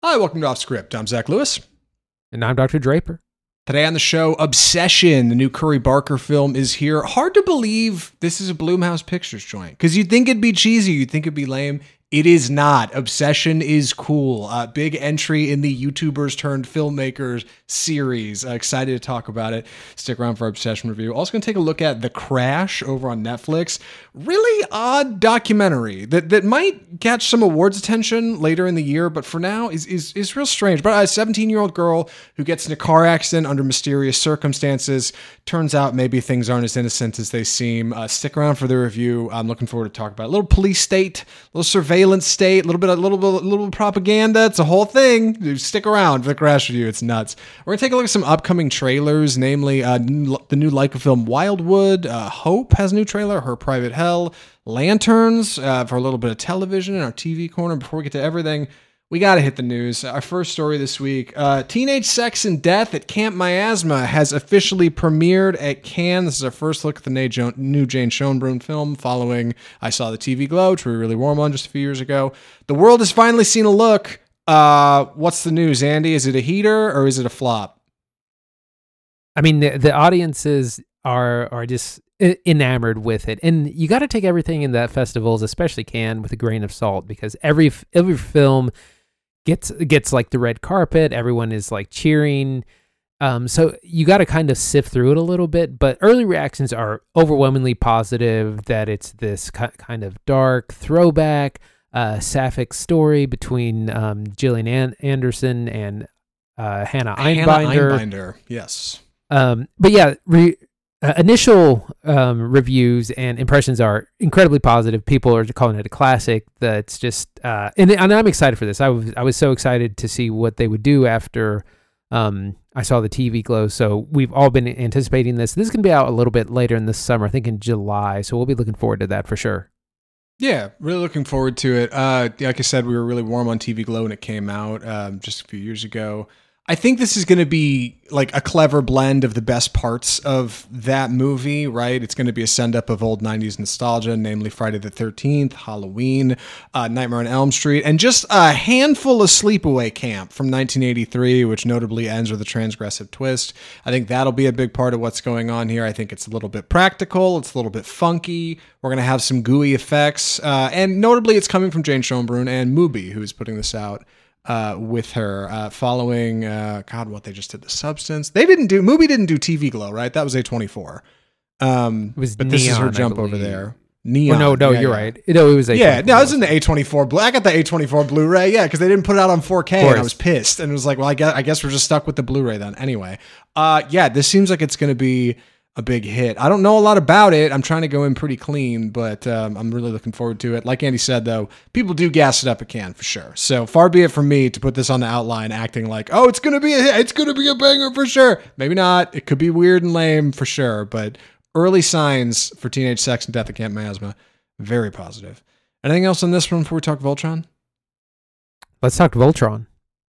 Hi, welcome to Off Script. I'm Zach Lewis. And I'm Dr. Draper. Today on the show, Obsession, the new Curry Barker film, is here. Hard to believe this is a Blumhouse Pictures joint, because you'd think it'd be cheesy, you'd think it'd be lame. It is not. Obsession is cool. Big entry in the YouTubers turned filmmakers series. Excited to talk about it. Stick around for our Obsession review. Also going to take a look at The Crash over on Netflix. Really odd documentary that might catch some awards attention later in the year, but for now is real strange. But a 17-year-old girl who gets in a car accident under mysterious circumstances. Turns out maybe things aren't as innocent as they seem. Stick around for the review. I'm looking forward to talk about it. A little police state, a little surveillance state, a little propaganda. It's a whole thing. Stick around for the Crash review. It's nuts. We're going to take a look at some upcoming trailers, namely the new Leica film Wildwood. Hope has a new trailer, Her Private Hell. Lanterns for a little bit of television in our TV corner. Before we get to everything, we got to hit the news. Our first story this week, Teenage Sex and Death at Camp Miasma has officially premiered at Cannes. This is our first look at the new Jane Schoenbrunn film following I Saw the TV Glow, which we were really warm on just a few years ago. The world has finally seen a look. What's the news, Andy? Is it a heater or is it a flop? I mean, the audiences are just enamored with it, and you got to take everything in that festivals, especially Cannes, with a grain of salt, because every film gets like the red carpet. Everyone is like cheering. So you got to kind of sift through it a little bit, but early reactions are overwhelmingly positive that it's this kind of dark throwback, sapphic story between Gillian Anderson and Hannah Einbinder. Yes. But yeah, initial reviews and impressions are incredibly positive. People are calling it a classic. That's just, and I'm excited for this. I was so excited to see what they would do after I Saw the TV Glow. So we've all been anticipating this. This is going to be out a little bit later in the summer, I think in July. So we'll be looking forward to that for sure. Yeah, really looking forward to it. Like I said, we were really warm on TV Glow when it came out just a few years ago. I think this is going to be like a clever blend of the best parts of that movie, right? It's going to be a send-up of old 90s nostalgia, namely Friday the 13th, Halloween, Nightmare on Elm Street, and just a handful of Sleepaway Camp from 1983, which notably ends with a transgressive twist. I think that'll be a big part of what's going on here. I think it's a little bit practical. It's a little bit funky. We're going to have some gooey effects. And notably, it's coming from Jane Schoenbrunn and Mubi, who is putting this out with her, following what they just did, The Substance. Mubi didn't do TV Glow, right? That was A24. It was but Neon, this is her jump over there. Neon. You're right. No, it was A24. Yeah, no, I was in the A24 Blue. I got the A24 Blu-ray, yeah, because they didn't put it out on 4K, and I was pissed. And it was like, well, I guess we're just stuck with the Blu-ray then. Anyway, this seems like it's going to be a big hit. I don't know a lot about it. I'm trying to go in pretty clean, but I'm really looking forward to it. Like Andy said, though, people do gas it up at Cannes for sure. So far be it from me to put this on the outline acting like, oh, it's going to be a hit. It's going to be a banger for sure. Maybe not. It could be weird and lame for sure, but early signs for Teenage Sex and Death at Camp Miasma, very positive. Anything else on this one before we talk Voltron? Let's talk Voltron.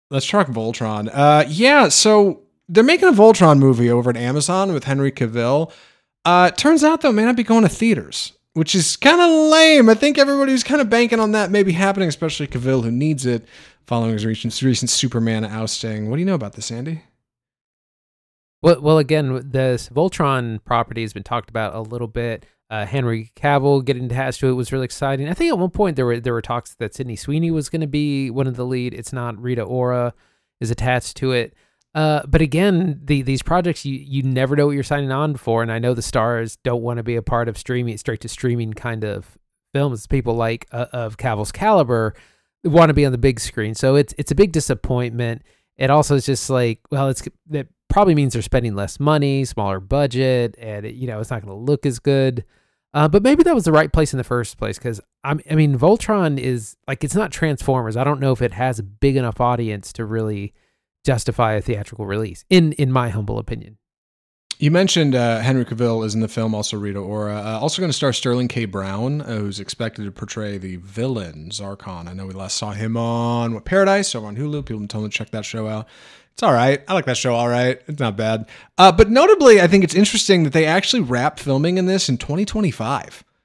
So they're making a Voltron movie over at Amazon with Henry Cavill. Turns out, though, it may not be going to theaters, which is kind of lame. I think everybody was kind of banking on that maybe happening, especially Cavill, who needs it following his recent Superman ousting. What do you know about this, Andy? Well, again, this Voltron property has been talked about a little bit. Henry Cavill getting attached to it was really exciting. I think at one point there were talks that Sydney Sweeney was going to be one of the lead. It's not. Rita Ora is attached to it. But again, these projects, you never know what you're signing on for. And I know the stars don't want to be a part of straight to streaming kind of films. People like of Cavill's caliber want to be on the big screen. So it's a big disappointment. It also is just like, well, that probably means they're spending less money, smaller budget, and it's not going to look as good. But maybe that was the right place in the first place, because I mean, Voltron is like, it's not Transformers. I don't know if it has a big enough audience to really justify a theatrical release, in my humble opinion. You mentioned Henry Cavill is in the film, also Rita Ora. Also going to star Sterling K. Brown, who's expected to portray the villain, Zarkon. I know we last saw him on Paradise over on Hulu. People told me to check that show out. It's all right. I like that show all right. It's not bad. But notably, I think it's interesting that they actually wrapped filming in this in 2025.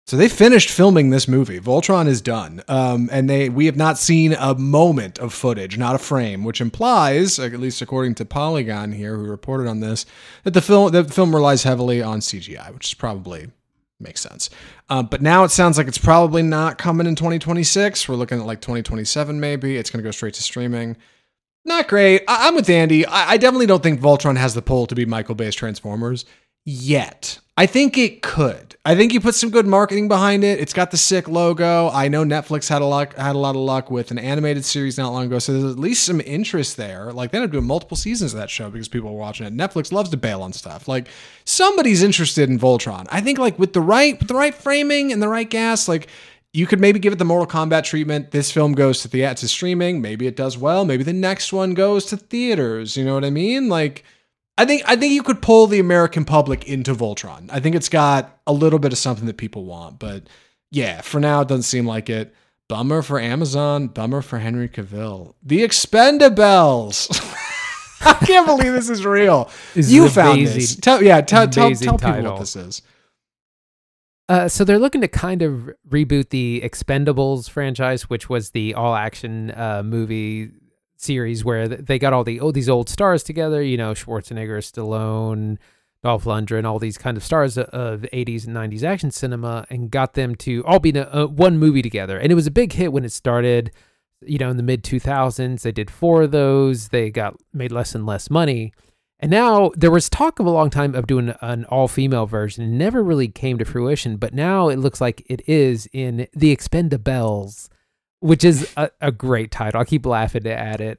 So they finished filming this movie. Voltron is done, and we have not seen a moment of footage, not a frame, which implies, at least according to Polygon here, who reported on this, that the film relies heavily on CGI, which is probably makes sense. But now it sounds like it's probably not coming in 2026. We're looking at like 2027 maybe. It's going to go straight to streaming. Not great. I'm with Andy. I definitely don't think Voltron has the pull to be Michael Bay's Transformers yet. I think it could. I think you put some good marketing behind it. It's got the sick logo. I know Netflix had a lot of luck with an animated series not long ago, so there's at least some interest there. Like, they ended up doing multiple seasons of that show because people were watching it. Netflix loves to bail on stuff. Like, somebody's interested in Voltron. I think, like, with the right framing and the right gas, like, you could maybe give it the Mortal Kombat treatment. This film goes to streaming. Maybe it does well. Maybe the next one goes to theaters. You know what I mean? Like, I think you could pull the American public into Voltron. I think it's got a little bit of something that people want, but yeah, for now it doesn't seem like it. Bummer for Amazon, bummer for Henry Cavill. The Expendables. I can't believe this is real. You found this. Tell people what this is. So they're looking to kind of reboot the Expendables franchise, which was the all-action movie series where they got all these old stars together, you know, Schwarzenegger, Stallone, Dolph Lundgren, all these kind of stars of 80s and 90s action cinema, and got them to all be in one movie together. And it was a big hit when it started, you know, in the mid 2000s. They did 4 of those. They made less and less money. And now there was talk of a long time of doing an all-female version. It never really came to fruition, but now it looks like it is in The Expendables, which is a great title. I keep laughing at it.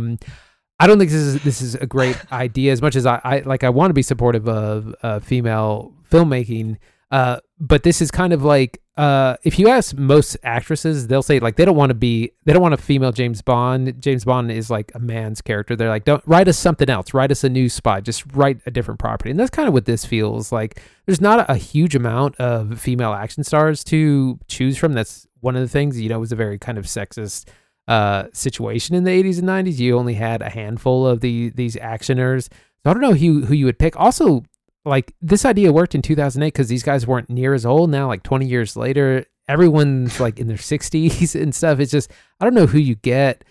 I don't think this is a great idea as much as I want to be supportive of female filmmaking. But this is kind of like, if you ask most actresses, they'll say like they don't want a female James Bond. James Bond is like a man's character. They're like, don't write us something else. Write us a new spy. Just write a different property. And that's kind of what this feels like. There's not a huge amount of female action stars to choose from. That's one of the things, you know, it was a very kind of sexist situation in the 80s and 90s. You only had a handful of these actioners. So I don't know who you would pick. Also, like, this idea worked in 2008 because these guys weren't near as old. Now, like 20 years later, everyone's like in their 60s and stuff. It's just, I don't know who you get.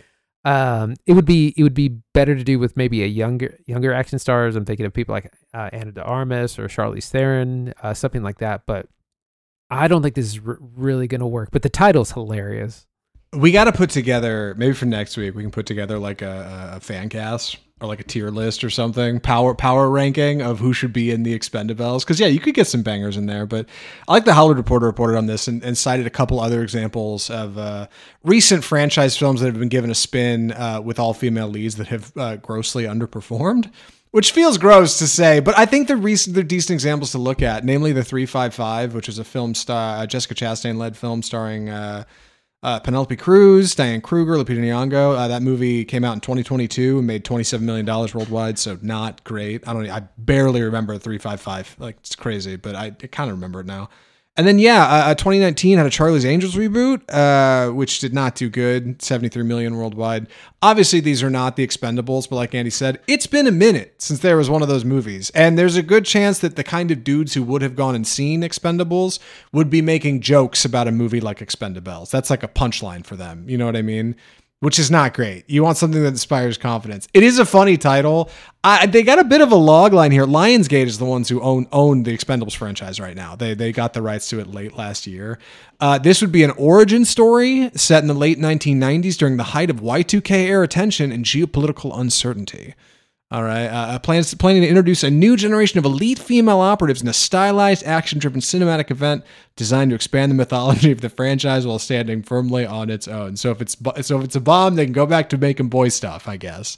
It would be better to do with maybe a younger action stars. I'm thinking of people like Ana de Armas or Charlize Theron, something like that. But I don't think this is really going to work. But the title's hilarious. We got to put together, maybe for next week, we can put together like a fan cast or like a tier list or something, power ranking of who should be in the Expendables. Because, yeah, you could get some bangers in there. But I like the Hollywood Reporter reported on this and cited a couple other examples of recent franchise films that have been given a spin with all-female leads that have grossly underperformed. Which feels gross to say, but I think they're decent examples to look at, namely the 355, which is a film Jessica Chastain-led film starring Penelope Cruz, Diane Kruger, Lupita Nyong'o. That movie came out in 2022 and made $27 million worldwide, so not great. I barely remember 355. Like, it's crazy, but I kind of remember it now. And then, 2019 had a Charlie's Angels reboot, which did not do good, $73 million worldwide. Obviously, these are not the Expendables, but like Andy said, it's been a minute since there was one of those movies. And there's a good chance that the kind of dudes who would have gone and seen Expendables would be making jokes about a movie like Expendables. That's like a punchline for them. You know what I mean? Which is not great. You want something that inspires confidence. It is a funny title. They got a bit of a log line here. Lionsgate is the ones who own the Expendables franchise right now. They got the rights to it late last year. This would be an origin story set in the late 1990s during the height of Y2K era tension and geopolitical uncertainty. All right. Planning to introduce a new generation of elite female operatives in a stylized, action-driven cinematic event designed to expand the mythology of the franchise while standing firmly on its own. So if it's a bomb, they can go back to making boy stuff, I guess.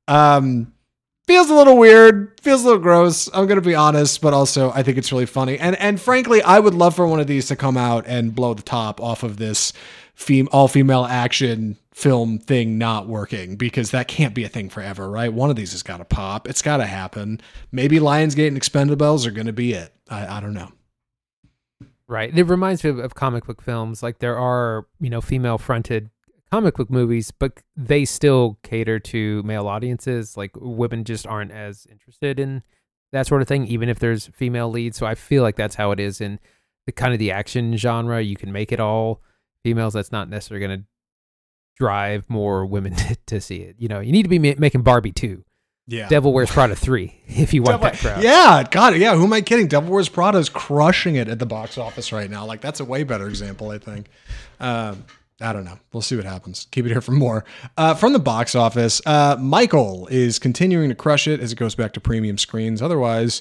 Feels a little weird. Feels a little gross. I'm gonna be honest, but also I think it's really funny. And frankly, I would love for one of these to come out and blow the top off of this all-female action film thing not working, because that can't be a thing forever, right? One of these has got to pop. It's got to happen. Maybe Lionsgate and Expendables are going to be it. I don't know. Right. It reminds me of comic book films. Like, there are, female-fronted comic book movies, but they still cater to male audiences. Like, women just aren't as interested in that sort of thing, even if there's female leads. So I feel like that's how it is in the kind of the action genre. You can make it all females. That's not necessarily going to drive more women to see it. You need to be making Barbie 2. Yeah. Devil Wears Prada 3 if you want that crowd. Yeah, God, yeah. Who am I kidding? Devil Wears Prada is crushing it at the box office right now. Like, that's a way better example, I think. I don't know. We'll see what happens. Keep it here for more. From the box office, Michael is continuing to crush it as it goes back to premium screens. Otherwise,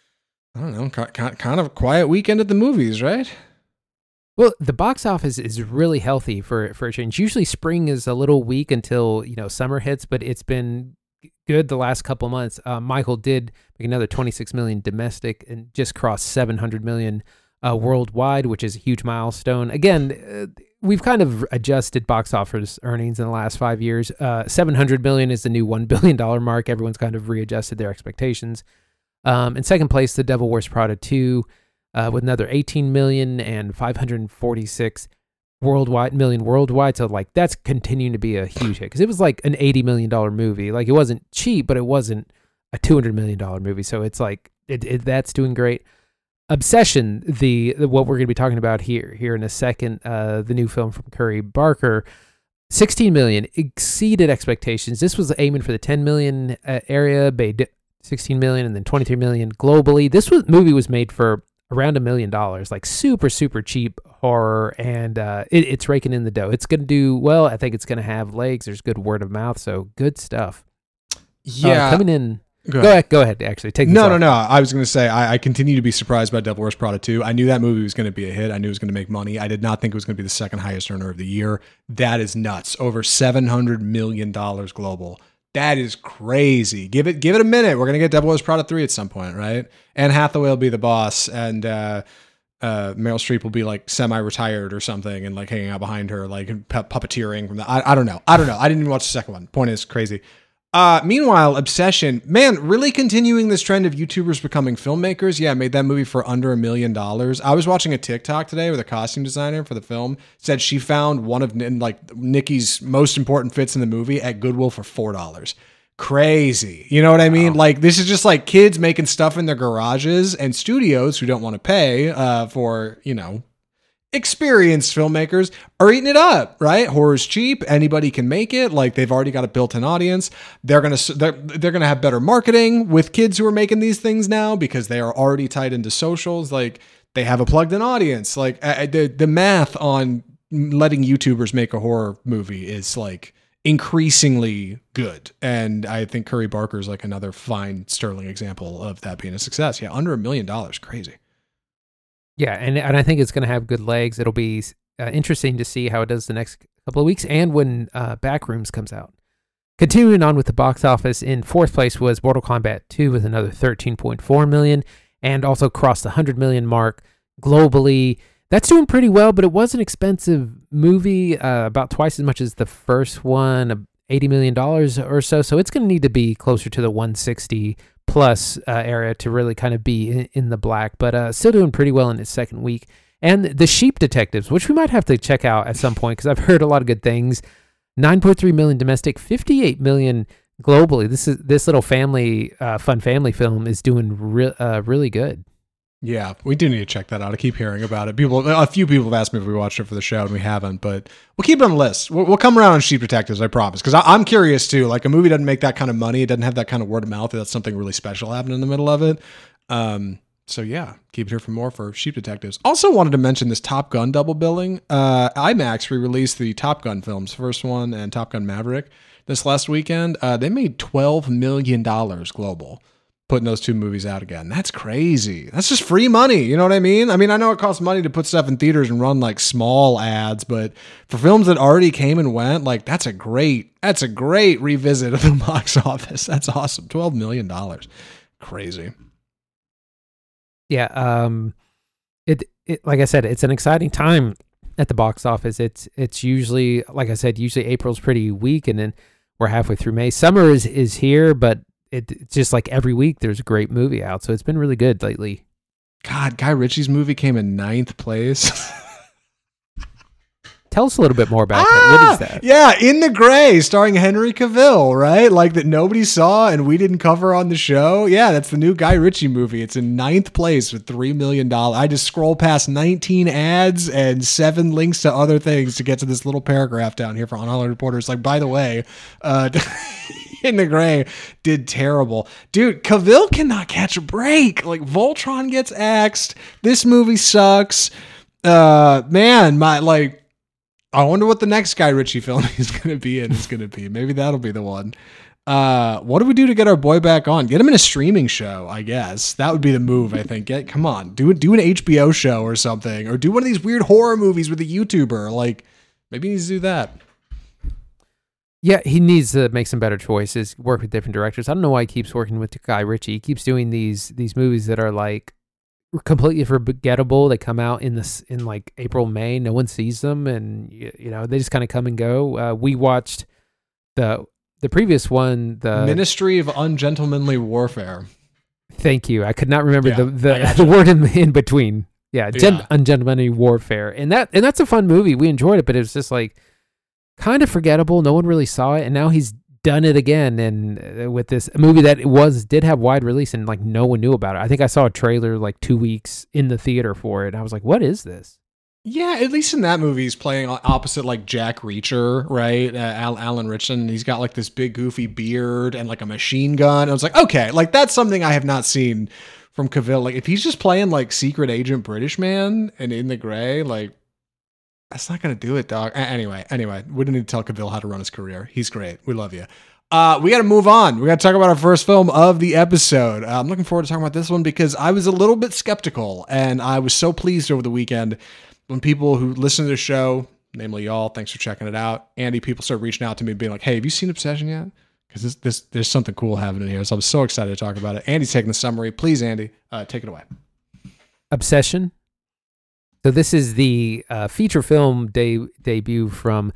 I don't know, kind of a quiet weekend at the movies, right? Well, the box office is really healthy for a change. Usually spring is a little weak until, summer hits, but it's been good the last couple months. Michael did make another 26 million domestic and just crossed 700 million worldwide, which is a huge milestone. Again, we've kind of adjusted box office earnings in the last 5 years. 700 million is the new $1 billion mark. Everyone's kind of readjusted their expectations. In second place, The Devil Wears Prada 2 with another 18 million and 546 million worldwide. So like that's continuing to be a huge hit because it was like an $80 million movie. Like it wasn't cheap, but it wasn't a $200 million movie. So it's like that's doing great. Obsession, the what we're going to be talking about here in a second, the new film from Curry Barker, 16 million exceeded expectations. This was aiming for the 10 million area, made 16 million and then 23 million globally. Movie was made for around $1 million, like super, super cheap horror, and it's raking in the dough. It's going to do well. I think it's going to have legs. There's good word of mouth, so good stuff. Yeah. Coming in. Go ahead. Actually, take this off. No. I was going to say, I continue to be surprised by Devil Wears Prada 2. I knew that movie was going to be a hit. I knew it was going to make money. I did not think it was going to be the second highest earner of the year. That is nuts. Over $700 million global. That is crazy. Give it a minute. We're going to get Devil Wears Prada 3 at some point, right? Anne Hathaway will be the boss, and Meryl Streep will be like semi-retired or something and like hanging out behind her, like puppeteering from the... I don't know. I didn't even watch the second one. Point is, crazy. Meanwhile, Obsession, man, really continuing this trend of YouTubers becoming filmmakers. Yeah, made that movie for under $1 million. I was watching a TikTok today where the costume designer for the film said she found one of Nikki's most important fits in the movie at Goodwill for $4. Crazy. You know what I mean? Like, this is just like kids making stuff in their garages and studios who don't want to pay for, experienced filmmakers are eating it up, right? Horror's cheap. Anybody can make it. Like, they've already got a built-in audience. They're gonna have better marketing with kids who are making these things now because they are already tied into socials. Like, they have a plugged-in audience. Like, the math on letting YouTubers make a horror movie is like increasingly good. And I think Curry Barker is like another fine, sterling example of that being a success. Yeah, under $1 million. Crazy. Yeah, and I think it's going to have good legs. It'll be interesting to see how it does the next couple of weeks and when Backrooms comes out. Continuing on with the box office, in fourth place was Mortal Kombat 2 with another 13.4 million and also crossed the 100 million mark globally. That's doing pretty well, but it was an expensive movie, about twice as much as the first one, $80 million or so. So it's going to need to be closer to the 160 plus area to really kind of be in the black, but still doing pretty well in its second week. And The Sheep Detectives, which we might have to check out at some point because I've heard a lot of good things. 9.3 million domestic, 58 million globally. This little family, fun family film is doing really good. Yeah, we do need to check that out. I keep hearing about it. A few people have asked me if we watched it for the show, and we haven't, but we'll keep it on the list. We'll come around on Sheep Detectives, I promise, because I'm curious too. Like, a movie doesn't make that kind of money. It doesn't have that kind of word of mouth. That's something really special happening in the middle of it. So yeah, keep it here for more for Sheep Detectives. Also wanted to mention this Top Gun double billing. IMAX re-released the Top Gun films, first one and Top Gun Maverick, this last weekend. They made $12 million global, putting those two movies out again. That's crazy. That's just free money. You know what I mean? I know it costs money to put stuff in theaters and run like small ads, but for films that already came and went, like that's a great revisit of the box office. That's awesome. $12 million. Crazy. Yeah. It like I said, it's an exciting time at the box office. It's usually, like I said, April's pretty weak and then we're halfway through May. Summer is here, but it's just like every week there's a great movie out. So it's been really good lately. God, Guy Ritchie's movie came in 9th place. Tell us a little bit more about that. What is that? Yeah, In the Gray, starring Henry Cavill, right? Like that nobody saw and we didn't cover on the show. Yeah, that's the new Guy Ritchie movie. It's in 9th place with $3 million. I just scroll past 19 ads and 7 links to other things to get to this little paragraph down here for On Hollywood Reporter. It's like, by the way, In the Gray did terrible. Dude, Cavill cannot catch a break. Like, Voltron gets axed. This movie sucks. Man, I wonder what the next Guy Ritchie film he's going to be in is going to be. Maybe that'll be the one. What do we do to get our boy back on? Get him in a streaming show, I guess. That would be the move, I think. Come on, do an HBO show or something, or do one of these weird horror movies with a YouTuber. Like, maybe he needs to do that. Yeah, he needs to make some better choices, work with different directors. I don't know why he keeps working with Guy Ritchie. He keeps doing these movies that are like completely forgettable. They come out in like April, May. No one sees them, and they just kind of come and go. We watched the previous one, the Ministry of Ungentlemanly Warfare. Thank you. I could not remember the word in between. Yeah, Ungentlemanly Warfare, and that's a fun movie. We enjoyed it, but it was just like kind of forgettable. No one really saw it, and now he's done it again, and with this movie that did have wide release, and like no one knew about it. I think I saw a trailer like 2 weeks in the theater for it, and I was like, "What is this?" Yeah, at least in that movie, he's playing opposite like Jack Reacher, right? Alan Ritchson. He's got like this big goofy beard and like a machine gun. I was like, okay, like that's something I have not seen from Cavill. Like if he's just playing like secret agent British man and In the Gray, like that's not going to do it, dog. Anyway, we don't need to tell Cavill how to run his career. He's great. We love you. We got to move on. We got to talk about our first film of the episode. I'm looking forward to talking about this one because I was a little bit skeptical, and I was so pleased over the weekend when people who listen to the show, namely y'all, thanks for checking it out. Andy, people started reaching out to me being like, hey, have you seen Obsession yet? Because there's something cool happening here. So I'm so excited to talk about it. Andy's taking the summary. Please, Andy, take it away. Obsession. So this is the feature film debut from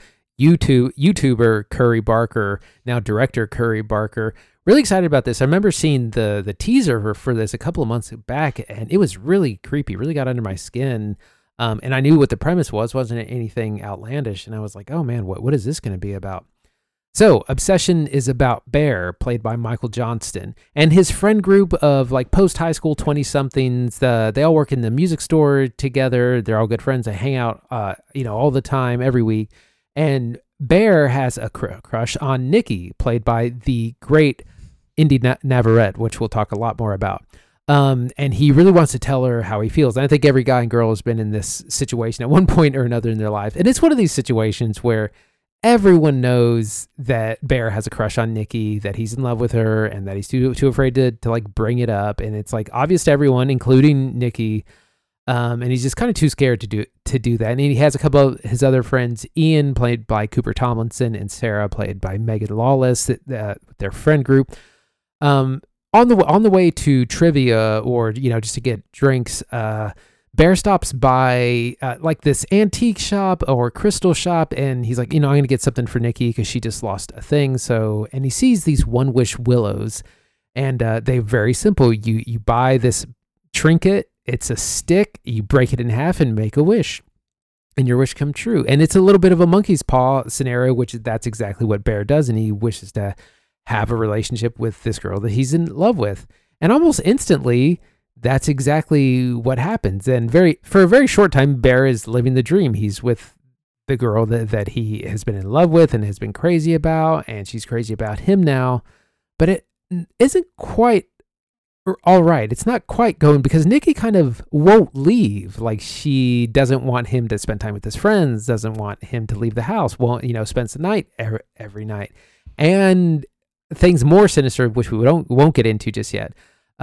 YouTuber Curry Barker, now director Curry Barker. Really excited about this. I remember seeing the teaser for this a couple of months back, and it was really creepy, really got under my skin. And I knew what the premise was. Wasn't anything outlandish. And I was like, oh man, what is this going to be about? So Obsession is about Bear, played by Michael Johnston, and his friend group of like post-high school 20-somethings. They all work in the music store together. They're all good friends. They hang out, all the time, every week. And Bear has a crush on Nikki, played by the great Indy Navarrete, which we'll talk a lot more about. And he really wants to tell her how he feels. And I think every guy and girl has been in this situation at one point or another in their life. And it's one of these situations where everyone knows that Bear has a crush on Nikki, that he's in love with her, and that he's too afraid to like bring it up. And it's like obvious to everyone, including Nikki. And he's just kind of too scared to do that. And he has a couple of his other friends, Ian, played by Cooper Tomlinson, and Sarah, played by Megan Lawless, their friend group. On the way to trivia or, just to get drinks, Bear stops by like this antique shop or crystal shop, and he's like, I'm going to get something for Nikki because she just lost a thing. And he sees these One Wish willows, and they're very simple. You buy this trinket, it's a stick, you break it in half and make a wish, and your wish come true. And it's a little bit of a monkey's paw scenario, which that's exactly what Bear does, and he wishes to have a relationship with this girl that he's in love with. And almost instantly, that's exactly what happens. And for a very short time, Bear is living the dream. He's with the girl that he has been in love with and has been crazy about, and she's crazy about him now. But it isn't quite all right. It's not quite going, because Nikki kind of won't leave. Like, she doesn't want him to spend time with his friends, doesn't want him to leave the house, won't, spends the night every night. And things more sinister, which we won't get into just yet.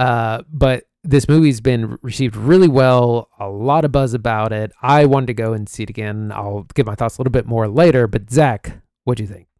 But this movie's been received really well, a lot of buzz about it. I wanted to go and see it again. I'll give my thoughts a little bit more later, but Zach, what do you think?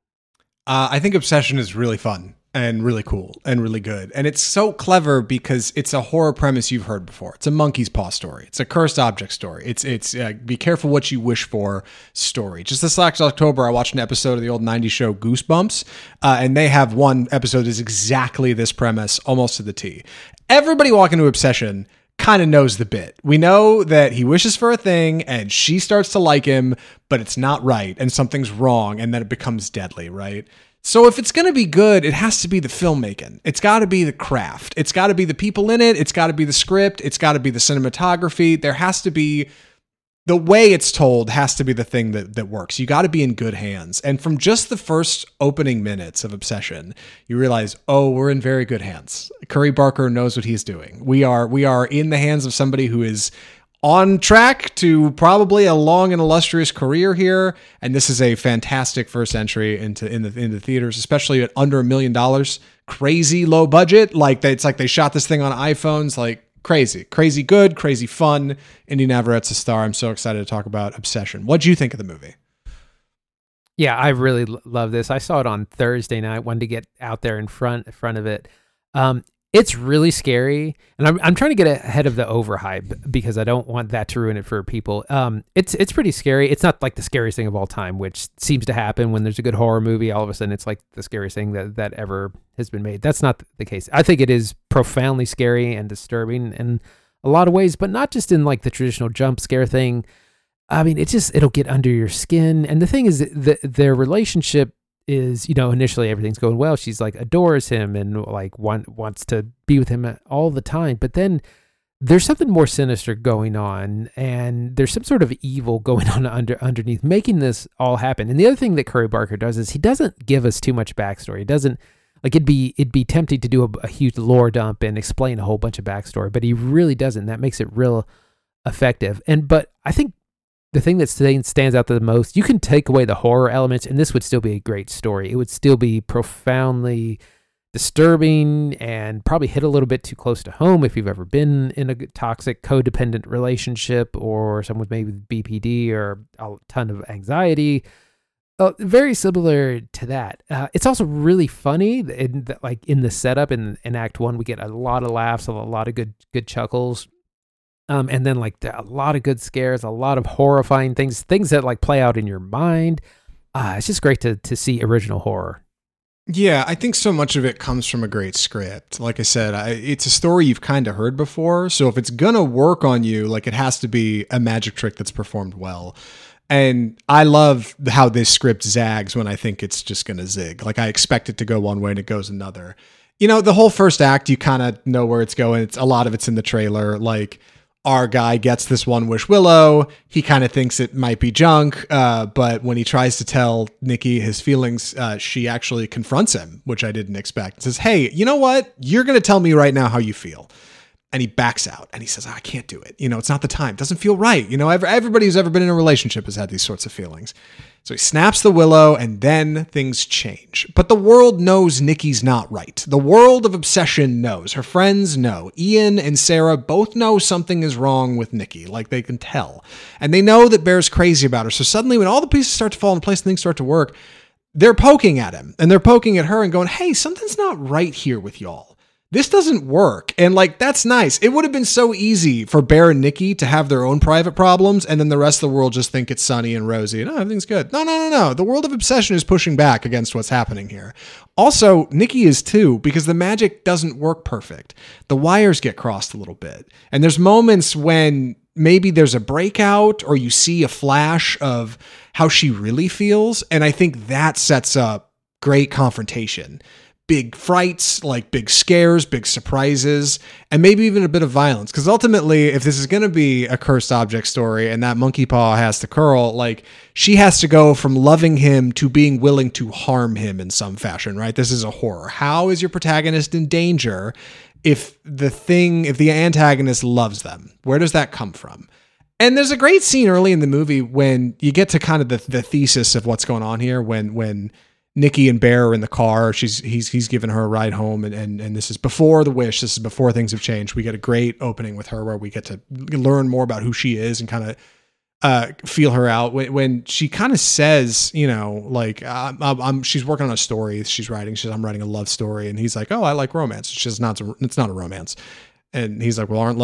I think Obsession is really fun and really cool and really good. And it's so clever because it's a horror premise you've heard before. It's a monkey's paw story. It's a cursed object story. It's be careful what you wish for story. Just this last October, I watched an episode of the old 90s show Goosebumps, and they have one episode is exactly this premise, almost to the T. Everybody walking into Obsession kind of knows the bit. We know that he wishes for a thing and she starts to like him, but it's not right and something's wrong and then it becomes deadly, right? So if it's going to be good, it has to be the filmmaking. It's got to be the craft. It's got to be the people in it. It's got to be the script. It's got to be the cinematography. There has to be the way it's told has to be the thing that works. You got to be in good hands. And from just the first opening minutes of Obsession, you realize, oh, we're in very good hands. Curry Barker knows what he's doing. We are in the hands of somebody who is on track to probably a long and illustrious career here. And this is a fantastic first entry into theaters, especially at under $1 million. Crazy low budget. It's like they shot this thing on iPhones, like crazy good, crazy fun. Indy Navarrette's a star. I'm so excited to talk about Obsession. What'd you think of the movie? Yeah, I really love this. I saw it on Thursday night. Wanted to get out there in front of it. It's really scary, and I'm trying to get ahead of the overhype because I don't want that to ruin it for people. It's pretty scary. It's not like the scariest thing of all time, which seems to happen when there's a good horror movie. All of a sudden, it's like the scariest thing that ever has been made. That's not the case. I think it is profoundly scary and disturbing in a lot of ways, but not just in like the traditional jump scare thing. I mean, it'll get under your skin. And the thing is, their relationship is, initially everything's going well. She's like adores him and like wants to be with him all the time. But then there's something more sinister going on, and there's some sort of evil going on underneath, making this all happen. And the other thing that Curry Barker does is he doesn't give us too much backstory. He doesn't like it'd be tempting to do a huge lore dump and explain a whole bunch of backstory, but he really doesn't. That makes it real effective. But I think the thing that stands out the most, you can take away the horror elements, and this would still be a great story. It would still be profoundly disturbing and probably hit a little bit too close to home if you've ever been in a toxic codependent relationship or someone with maybe BPD or a ton of anxiety. Very similar to that. It's also really funny. Like in the setup in Act 1, we get a lot of laughs, a lot of good chuckles. And then like a lot of good scares, a lot of horrifying things that like play out in your mind. It's just great to see original horror. Yeah, I think so much of it comes from a great script. Like I said, it's a story you've kind of heard before. So if it's going to work on you, like it has to be a magic trick that's performed well. And I love how this script zags when I think it's just going to zig. Like I expect it to go one way and it goes another. The whole first act, you kind of know where it's going. A lot of it's in the trailer. Like, our guy gets this one wish willow. He kind of thinks it might be junk, but when he tries to tell Nikki his feelings, she actually confronts him, which I didn't expect. And says, hey, you know what? You're going to tell me right now how you feel. And he backs out and he says, I can't do it. It's not the time. It doesn't feel right. Everybody who's ever been in a relationship has had these sorts of feelings. So he snaps the willow and then things change. But the world knows Nikki's not right. The world of Obsession knows. Her friends know. Ian and Sarah both know something is wrong with Nikki. Like they can tell. And they know that Bear's crazy about her. So suddenly when all the pieces start to fall into place and things start to work, they're poking at him and they're poking at her and going, hey, something's not right here with y'all. This doesn't work. And like, that's nice. It would have been so easy for Bear and Nikki to have their own private problems. And then the rest of the world just think it's sunny and rosy and everything's good. No. The world of Obsession is pushing back against what's happening here. Also, Nikki is too, because the magic doesn't work perfect. The wires get crossed a little bit. And there's moments when maybe there's a breakout or you see a flash of how she really feels. And I think that sets up great confrontation. Big frights, like big scares, big surprises, and maybe even a bit of violence. Because ultimately, if this is going to be a cursed object story and that monkey paw has to curl, like she has to go from loving him to being willing to harm him in some fashion, right? This is a horror. How is your protagonist in danger if the antagonist loves them? Where does that come from? And there's a great scene early in the movie when you get to kind of the thesis of what's going on here when Nikki and Bear are in the car. He's given her a ride home, and this is before the wish. This is before things have changed. We get a great opening with her where we get to learn more about who she is and kind of feel her out when she kind of says, like she's working on a story she's writing. She says, I'm writing a love story, and he's like, oh, I like romance. She says, it's not a romance, and he's like, well, aren't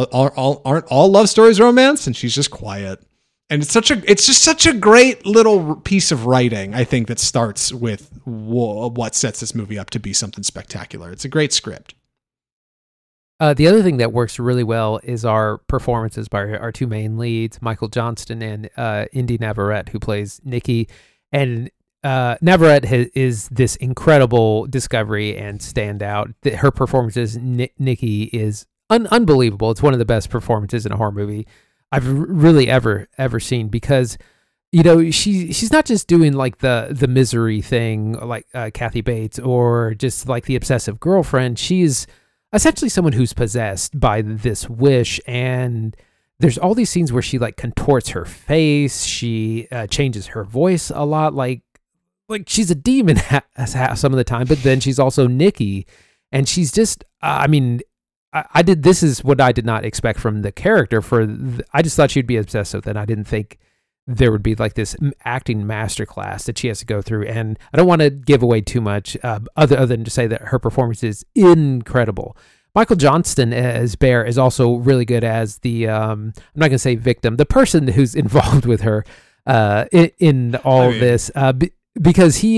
all love stories romance? And she's just quiet. And it's just such a great little piece of writing, I think, that starts with what sets this movie up to be something spectacular. It's a great script. The other thing that works really well is our performances by our two main leads, Michael Johnston and Indy Navarrete, who plays Nikki. And Navarrete is this incredible discovery and standout. Her performance as Nikki is unbelievable. It's one of the best performances in a horror movie I've really ever seen, because she's not just doing like the misery thing like Kathy Bates, or just like the obsessive girlfriend. She's essentially someone who's possessed by this wish, and there's all these scenes where she like contorts her face. She changes her voice a lot, like she's a demon some of the time, but then she's also Nikki, and she's just this is what I did not expect from the character. I just thought she'd be obsessive, and I didn't think there would be like this acting masterclass that she has to go through. And I don't want to give away too much other than to say that her performance is incredible. Michael Johnston as Bear is also really good as the, I'm not going to say victim, the person who's involved with her in all of this, because he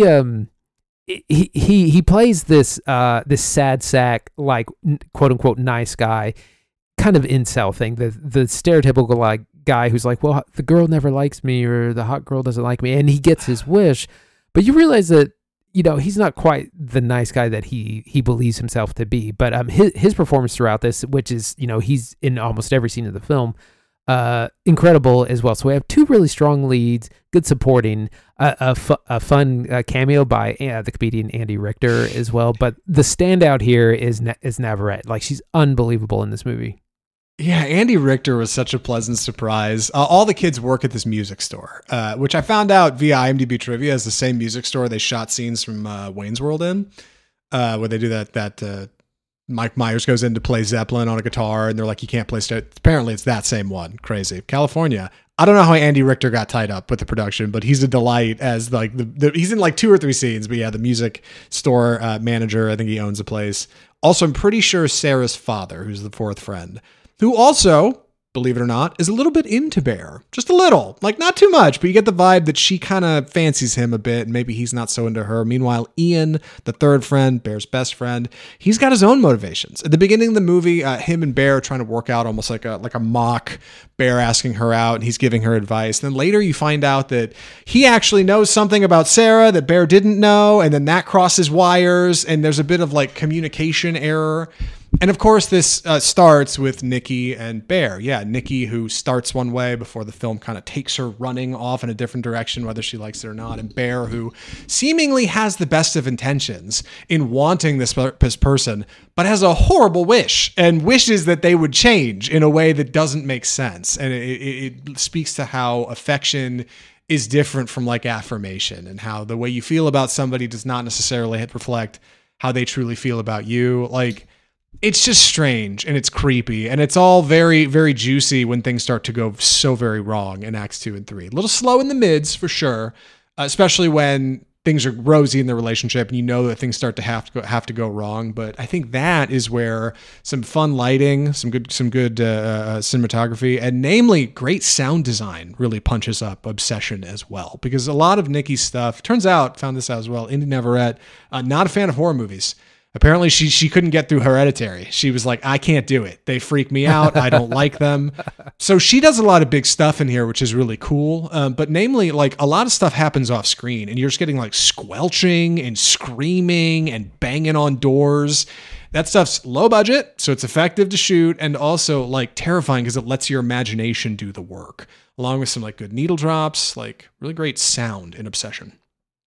plays this sad sack, like quote unquote nice guy, kind of incel thing, the stereotypical like guy who's like, well, the girl never likes me, or the hot girl doesn't like me, and he gets his wish. But you realize that he's not quite the nice guy that he believes himself to be. But his performance throughout this, which is he's in almost every scene of the film, incredible as well. So we have two really strong leads, good supporting, a fun cameo by the comedian Andy Richter as well. But the standout here is Navarrete. Like, she's unbelievable in this movie. Yeah, Andy Richter was such a pleasant surprise. All the kids work at this music store, which I found out via IMDb trivia is the same music store they shot scenes from Wayne's World in, where they do that Mike Myers goes in to play Zeppelin on a guitar, and they're like, you can't play apparently it's that same one. Crazy. California. I don't know how Andy Richter got tied up with the production, but he's a delight as like he's in like 2 or 3 scenes. But yeah, the music store manager, I think he owns a place. Also, I'm pretty sure Sarah's father, who's the fourth friend, who also, believe it or not, is a little bit into Bear. Just a little. Like, not too much, but you get the vibe that she kind of fancies him a bit, and maybe he's not so into her. Meanwhile, Ian, the third friend, Bear's best friend, he's got his own motivations. At the beginning of the movie, him and Bear are trying to work out almost like a mock Bear asking her out, and he's giving her advice. Then later you find out that he actually knows something about Sarah that Bear didn't know, and then that crosses wires, and there's a bit of like communication error. And of course, this starts with Nikki and Bear. Yeah, Nikki, who starts one way before the film kind of takes her running off in a different direction, whether she likes it or not. And Bear, who seemingly has the best of intentions in wanting this person, but has a horrible wish and wishes that they would change in a way that doesn't make sense. And it speaks to how affection is different from like affirmation, and how the way you feel about somebody does not necessarily reflect how they truly feel about you. Like, it's just strange, and it's creepy, and it's all very, very juicy when things start to go so very wrong in Acts 2 and 3. A little slow in the mids for sure, especially when things are rosy in the relationship and you know that things start to have to go wrong. But I think that is where some fun lighting, some good cinematography, and namely great sound design really punches up Obsession as well. Because a lot of Nikki's stuff, turns out, found this out as well, Indy Navarrete, not a fan of horror movies. Apparently she couldn't get through Hereditary. She was like, I can't do it. They freak me out. I don't like them. So she does a lot of big stuff in here, which is really cool. But namely, like, a lot of stuff happens off screen, and you're just getting like squelching and screaming and banging on doors. That stuff's low budget, so it's effective to shoot, and also like terrifying because it lets your imagination do the work, along with some like good needle drops, like really great sound in Obsession.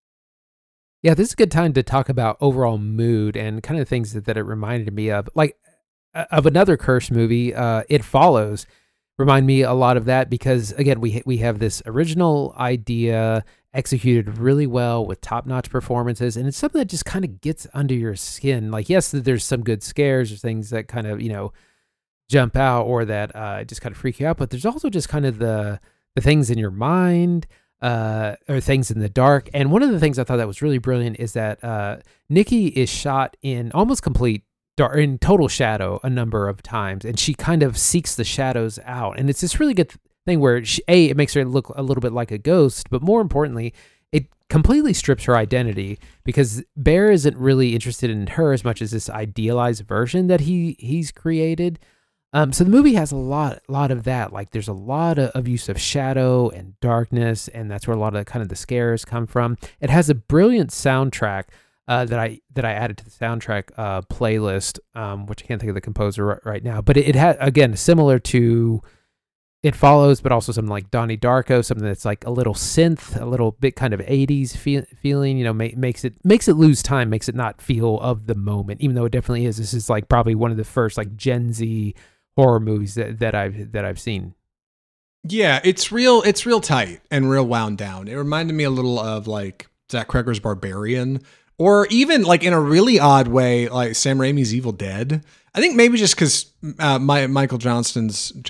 Yeah, this is a good time to talk about overall mood and kind of things that it reminded me of. Like, of another Curse movie, It Follows, remind me a lot of that because, again, we have this original idea executed really well with top-notch performances, and it's something that just kind of gets under your skin. Like, yes, there's some good scares or things that kind of, jump out or that just kind of freak you out, but there's also just kind of the things in your mind, or things in the dark. And one of the things I thought that was really brilliant is that Nikki is shot in almost complete dark, in total shadow a number of times, and she kind of seeks the shadows out. And it's this really good thing where it makes her look a little bit like a ghost, but more importantly, it completely strips her identity, because Bear isn't really interested in her as much as this idealized version that he's created. So the movie has a lot of that. Like, there's a lot of use of shadow and darkness, and that's where a lot of kind of the scares come from. It has a brilliant soundtrack that I added to the soundtrack playlist, which I can't think of the composer right now. But it had, again, similar to It Follows, but also something like Donnie Darko, something that's like a little synth, a little bit kind of 80s feeling. You know, makes it lose time, makes it not feel of the moment, even though it definitely is. This is like probably one of the first like Gen Z horror movies that I've seen. Yeah, it's real tight and real wound down. It reminded me a little of like Zach Cregger's Barbarian, or even like in a really odd way, like Sam Raimi's Evil Dead. I think maybe just because Michael Johnston.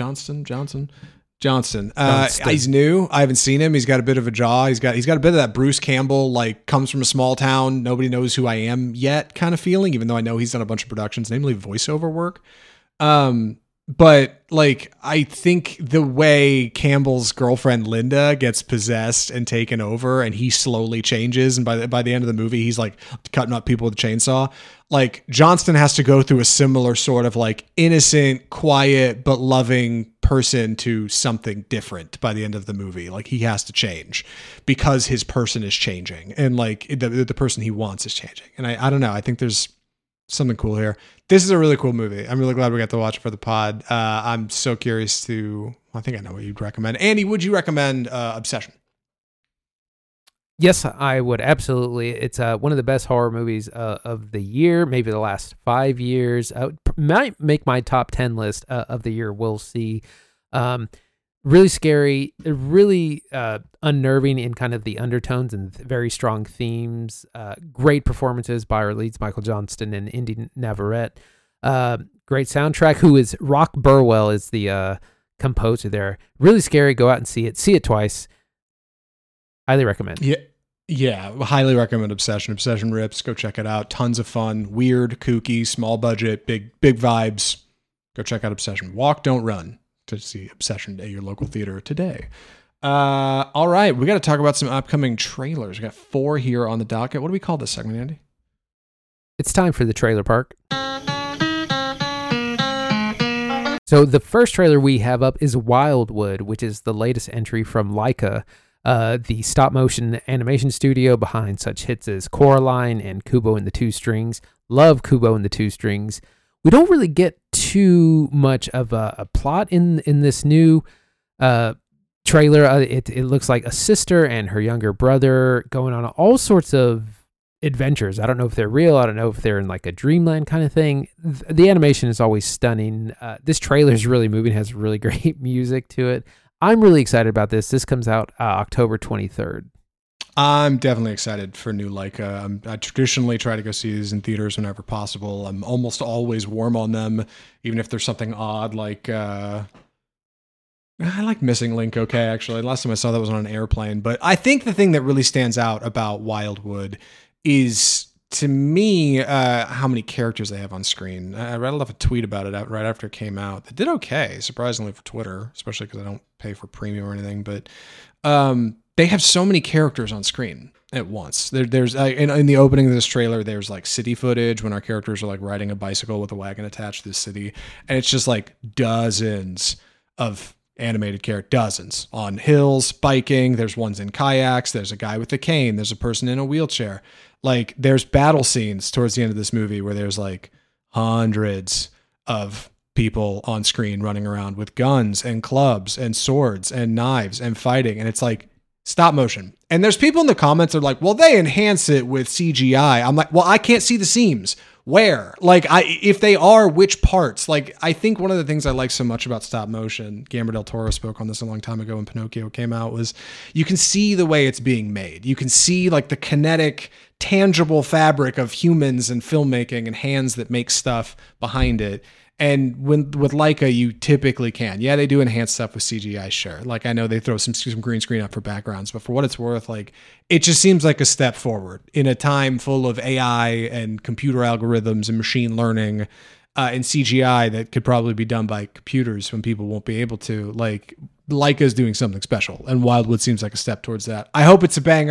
He's new. I haven't seen him. He's got a bit of a jaw. He's got a bit of that Bruce Campbell, like, comes from a small town, nobody knows who I am yet kind of feeling, even though I know he's done a bunch of productions, namely voiceover work. But like, I think the way Campbell's girlfriend Linda gets possessed and taken over, and he slowly changes, and by the end of the movie, he's like cutting up people with a chainsaw. Like, Johnston has to go through a similar sort of like innocent, quiet, but loving person to something different by the end of the movie. Like, he has to change because his person is changing, and like the person he wants is changing. And I don't know. I think there's something cool here. This is a really cool movie. I'm really glad we got to watch it for the pod. I'm so curious I think I know what you'd recommend. Andy, would you recommend Obsession? Yes, I would, absolutely. It's one of the best horror movies of the year, maybe the last 5 years. Might make my top 10 list of the year. We'll see. Really scary, really unnerving in kind of the undertones and very strong themes. Great performances by our leads, Michael Johnston and Indy Navarrete. Great soundtrack. Rock Burwell is the composer there. Really scary. Go out and see it. See it twice. Highly recommend. Yeah, highly recommend Obsession. Obsession rips. Go check it out. Tons of fun. Weird, kooky, small budget, big vibes. Go check out Obsession. Walk, don't run. To see Obsession at your local theater today. All right, we got to talk about some upcoming trailers. We got 4 here on the docket. What do we call this segment, Andy? It's time for the trailer park. So the first trailer we have up is Wildwood, which is the latest entry from Laika, the stop motion animation studio behind such hits as Coraline and Kubo and the Two Strings. Love Kubo and the Two Strings. We don't really get too much of a plot in this new trailer. It looks like a sister and her younger brother going on all sorts of adventures. I don't know if they're real. I don't know if they're in like a dreamland kind of thing. The animation is always stunning. This trailer is really moving, has really great music to it. I'm really excited about this. This comes out October 23rd. I'm definitely excited for new Laika. I traditionally try to go see these in theaters whenever possible. I'm almost always warm on them, even if there's something odd like I like Missing Link. Okay, actually, last time I saw that was on an airplane. But I think the thing that really stands out about Wildwood is, to me, how many characters they have on screen. I read a tweet about it right after it came out. They did okay, surprisingly, for Twitter, especially because I don't pay for premium or anything. But they have so many characters on screen at once. There's in the opening of this trailer, there's like city footage when our characters are like riding a bicycle with a wagon attached to the city, and it's just like dozens of animated characters, dozens on hills biking. There's ones in kayaks. There's a guy with a cane. There's a person in a wheelchair. Like, there's battle scenes towards the end of this movie where there's like hundreds of people on screen running around with guns and clubs and swords and knives and fighting, and it's like stop motion. And there's people in the comments that are like, well, they enhance it with CGI. I'm like, well, I can't see the seams. Where? Like, if they are, which parts? Like, I think one of the things I like so much about stop motion, Guillermo del Toro spoke on this a long time ago when Pinocchio came out, was you can see the way it's being made. You can see like the kinetic, tangible fabric of humans and filmmaking and hands that make stuff behind it. And with Laika, you typically can. Yeah, they do enhance stuff with CGI, sure. Like, I know they throw some green screen up for backgrounds, but for what it's worth, like, it just seems like a step forward in a time full of AI and computer algorithms and machine learning and CGI that could probably be done by computers when people won't be able to. Like, Laika is doing something special, and Wildwood seems like a step towards that. I hope it's a banger.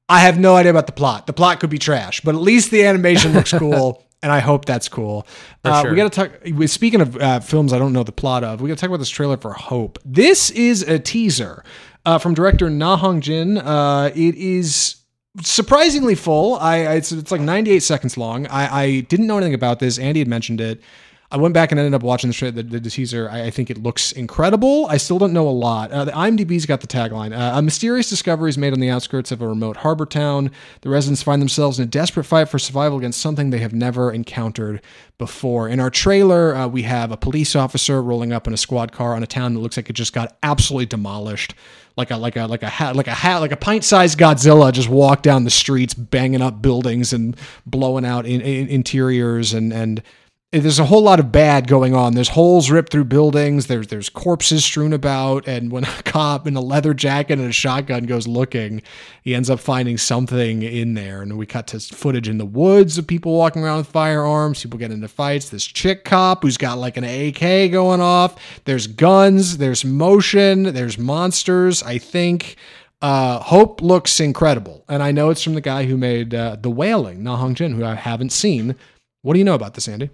I have no idea about the plot. The plot could be trash, but at least the animation looks cool. And I hope that's cool. Sure. We got to talk. Speaking of films I don't know the plot of, we got to talk about this trailer for Hope. This is a teaser from director Na Hong Jin. It is surprisingly full. It's like 98 seconds long. I didn't know anything about this. Andy had mentioned it. I went back and ended up watching the teaser. I think it looks incredible. I still don't know a lot. The IMDb's got the tagline. A mysterious discovery is made on the outskirts of a remote harbor town. The residents find themselves in a desperate fight for survival against something they have never encountered before. In our trailer, we have a police officer rolling up in a squad car on a town that looks like it just got absolutely demolished. Like a pint-sized Godzilla just walked down the streets, banging up buildings and blowing out in interiors and there's a whole lot of bad going on. There's holes ripped through buildings. There's corpses strewn about. And when a cop in a leather jacket and a shotgun goes looking, he ends up finding something in there. And we cut to footage in the woods of people walking around with firearms. People get into fights. This chick cop who's got like an AK going off. There's guns. There's motion. There's monsters. I think Hope looks incredible. And I know it's from the guy who made The Wailing, Na Hong Jin, who I haven't seen. What do you know about this, Andy?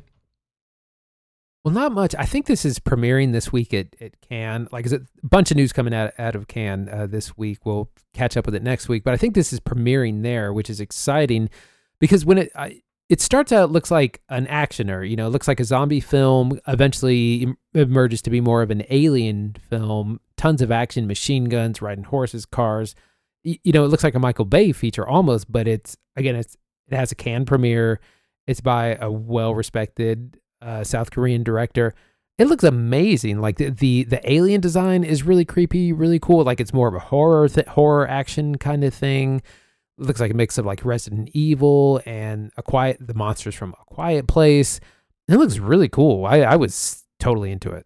Well, not much. I think this is premiering this week at Cannes. Like, there's a bunch of news coming out of Cannes this week. We'll catch up with it next week. But I think this is premiering there, which is exciting because when it starts out, it looks like an actioner. You know, it looks like a zombie film. Eventually emerges to be more of an alien film. Tons of action, machine guns, riding horses, cars. You know, it looks like a Michael Bay feature almost, but it has a Cannes premiere. It's by a well-respected South Korean director. It looks amazing. Like the alien design is really creepy, really cool. Like it's more of a horror action kind of thing. It looks like a mix of like Resident Evil and the monsters from A Quiet Place. It looks really cool. I was totally into it.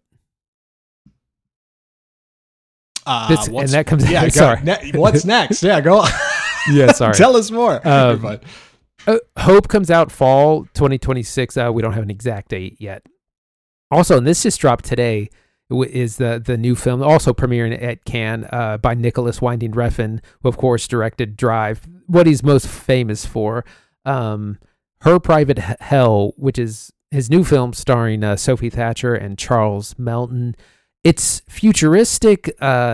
And that comes. Yeah, sorry. What's next? Yeah, go on. Yeah, sorry. Tell us more. Hope comes out fall 2026. We don't have an exact date yet. Also, and this just dropped today, is the new film, also premiering at Cannes by Nicholas Winding Refn, who of course directed Drive, what he's most famous for. Her Private Hell, which is his new film starring Sophie Thatcher and Charles Melton. It's futuristic.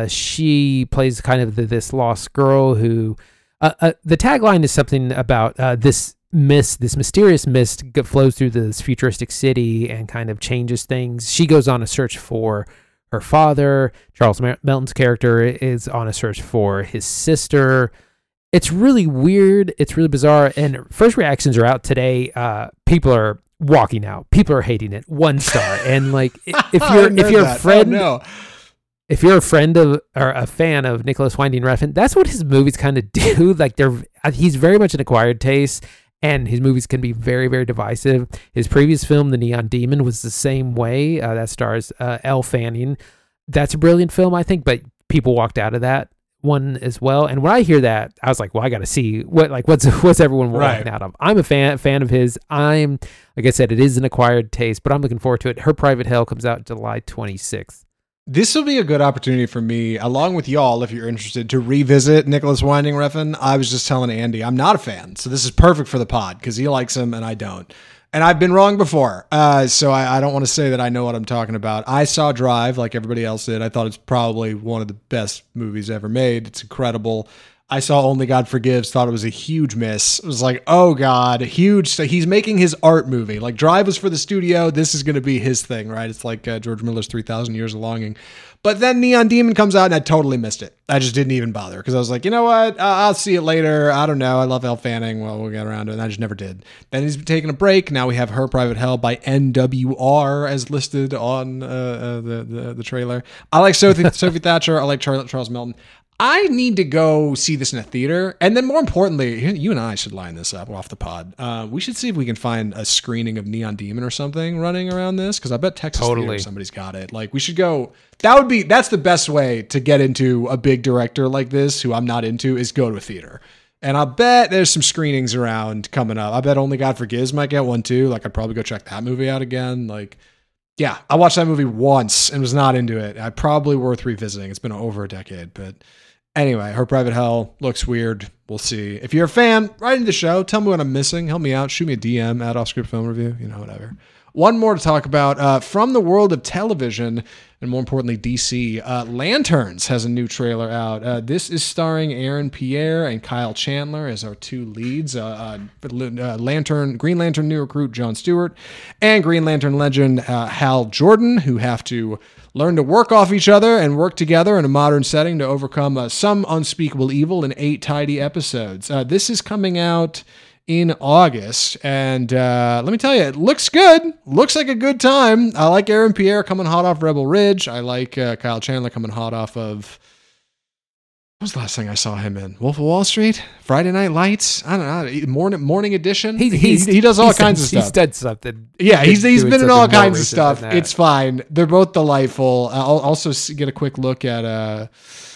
She plays kind of this lost girl who... the tagline is something about this mysterious mist flows through this futuristic city and kind of changes things. She goes on a search for her father. Charles Melton's character is on a search for his sister. It's really weird. It's really bizarre. And first reactions are out today. People are walking out. People are hating it. 1 star. And like, if you're a friend... Oh, no. If you're a friend of or a fan of Nicholas Winding Refn, that's what his movies kind of do. Like he's very much an acquired taste, and his movies can be very, very divisive. His previous film, The Neon Demon, was the same way. That stars Elle Fanning. That's a brilliant film, I think, but people walked out of that one as well. And when I hear that, I was like, well, I got to see what's everyone walking out of. I'm a fan of his. Like I said, it is an acquired taste, but I'm looking forward to it. Her Private Hell comes out July 26th. This will be a good opportunity for me, along with y'all, if you're interested, to revisit Nicholas Winding Refn. I was just telling Andy, I'm not a fan, so this is perfect for the pod because he likes him and I don't. And I've been wrong before, so I don't want to say that I know what I'm talking about. I saw Drive like everybody else did. I thought it's probably one of the best movies ever made. It's incredible. I saw Only God Forgives, thought it was a huge miss. It was like, oh God, huge. So he's making his art movie. Like Drive was for the studio. This is going to be his thing, right? It's like George Miller's 3,000 Years of Longing. But then Neon Demon comes out and I totally missed it. I just didn't even bother because I was like, you know what? I'll see it later. I don't know. I love Elle Fanning. Well, we'll get around to it. And I just never did. Then he's taking a break. Now we have Her Private Hell by NWR as listed on the trailer. I like Sophie Thatcher. I like Charles Melton. I need to go see this in a theater. And then more importantly, you and I should line this up off the pod. We should see if we can find a screening of Neon Demon or something running around this. Cause I bet Texas Theater, somebody's got it. Like we should go. That's the best way to get into a big director like this, who I'm not into, is go to a theater. And I bet there's some screenings around coming up. I bet Only God Forgives might get one too. Like I'd probably go check that movie out again. Like, yeah, I watched that movie once and was not into it. Probably worth revisiting. It's been over a decade, but anyway, Her Private Hell looks weird. We'll see. If you're a fan, write into the show. Tell me what I'm missing. Help me out. Shoot me a DM at Off Script Film Review. Whatever. One more to talk about from the world of television, and more importantly, DC. Lanterns has a new trailer out. This is starring Aaron Pierre and Kyle Chandler as our two leads. Green Lantern new recruit John Stewart and Green Lantern legend Hal Jordan, who have to learn to work off each other and work together in a modern setting to overcome some unspeakable evil in 8 tidy episodes. This is coming out in August, and let me tell you, it looks good. Looks like a good time. I like Aaron Pierre coming hot off Rebel Ridge. I like Kyle Chandler coming hot off of, what was the last thing I saw him in? Wolf of Wall Street? Friday Night Lights? I don't know. Morning Edition? He does all kinds of stuff. He's done something. Yeah, he's been in all kinds of stuff. It's fine. They're both delightful. I'll also get a quick look at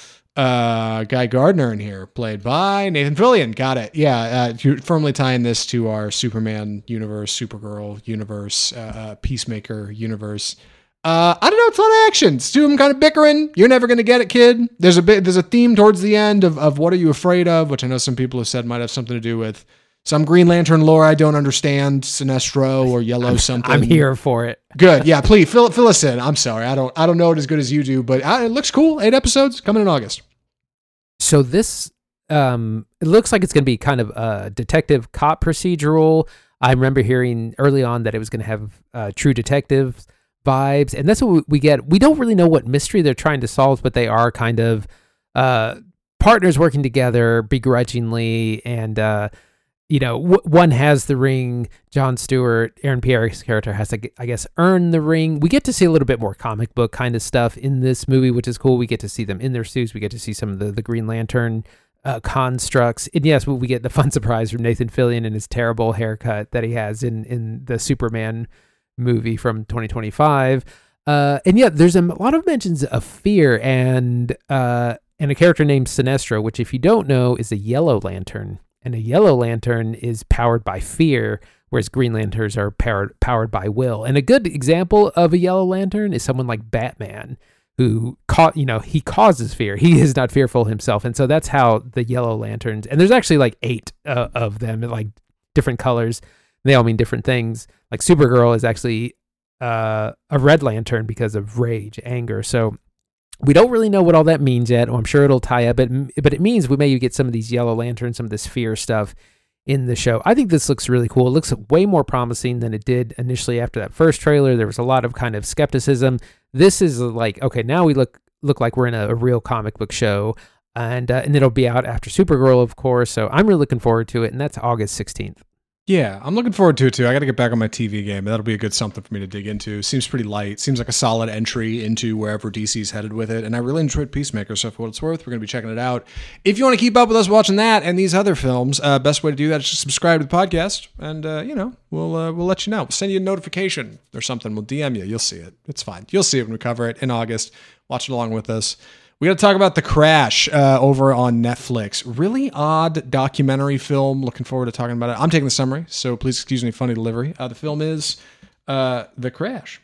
Guy Gardner in here, played by Nathan Fillion. Got it. Yeah, firmly tying this to our Superman universe, Supergirl universe, Peacemaker universe. I don't know. It's a lot of action. It's two of them kind of bickering. You're never going to get it, kid. There's a theme towards the end of what are you afraid of, which I know some people have said might have something to do with some Green Lantern lore I don't understand, Sinestro or Yellow something. I'm here for it. Good. Yeah, please fill us in. I'm sorry. I don't know it as good as you do, but it looks cool. 8 episodes coming in August. So this, it looks like it's going to be kind of a detective cop procedural. I remember hearing early on that it was going to have True Detective vibes, and that's what we get. We don't really know what mystery they're trying to solve, but they are kind of partners working together begrudgingly, and one has the ring. Jon Stewart, Aaron Pierre's character, has to, I guess, earn the ring. We get to see a little bit more comic book kind of stuff in this movie, which is cool. We get to see them in their suits. We get to see some of the Green Lantern constructs. And yes, we get the fun surprise from Nathan Fillion and his terrible haircut that he has in the Superman movie from 2025. And yeah, there's a lot of mentions of fear and a character named Sinestro, which, if you don't know, is a Yellow Lantern. And a Yellow Lantern is powered by fear, whereas Green Lanterns are powered by will. And a good example of a Yellow Lantern is someone like Batman, who he causes fear. He is not fearful himself. And so that's how the Yellow Lanterns, and there's actually like 8 of them, like different colors. They all mean different things. Like Supergirl is actually a Red Lantern because of rage, anger. So we don't really know what all that means yet. I'm sure it'll tie up, but it means we may get some of these Yellow Lanterns, some of this fear stuff in the show. I think this looks really cool. It looks way more promising than it did initially after that first trailer. There was a lot of kind of skepticism. This is like, okay, now we look like we're in a real comic book show, and it'll be out after Supergirl, of course. So I'm really looking forward to it, and that's August 16th. Yeah, I'm looking forward to it too. I got to get back on my TV game. That'll be a good something for me to dig into. Seems pretty light. Seems like a solid entry into wherever DC's headed with it. And I really enjoyed Peacemaker, so for what it's worth, we're going to be checking it out. If you want to keep up with us watching that and these other films, best way to do that is just subscribe to the podcast, and we'll let you know. We'll send you a notification or something. We'll DM you. You'll see it. It's fine. You'll see it when we cover it in August. Watch it along with us. We got to talk about The Crash over on Netflix. Really odd documentary film. Looking forward to talking about it. I'm taking the summary, so please excuse me, funny delivery. The film is The Crash.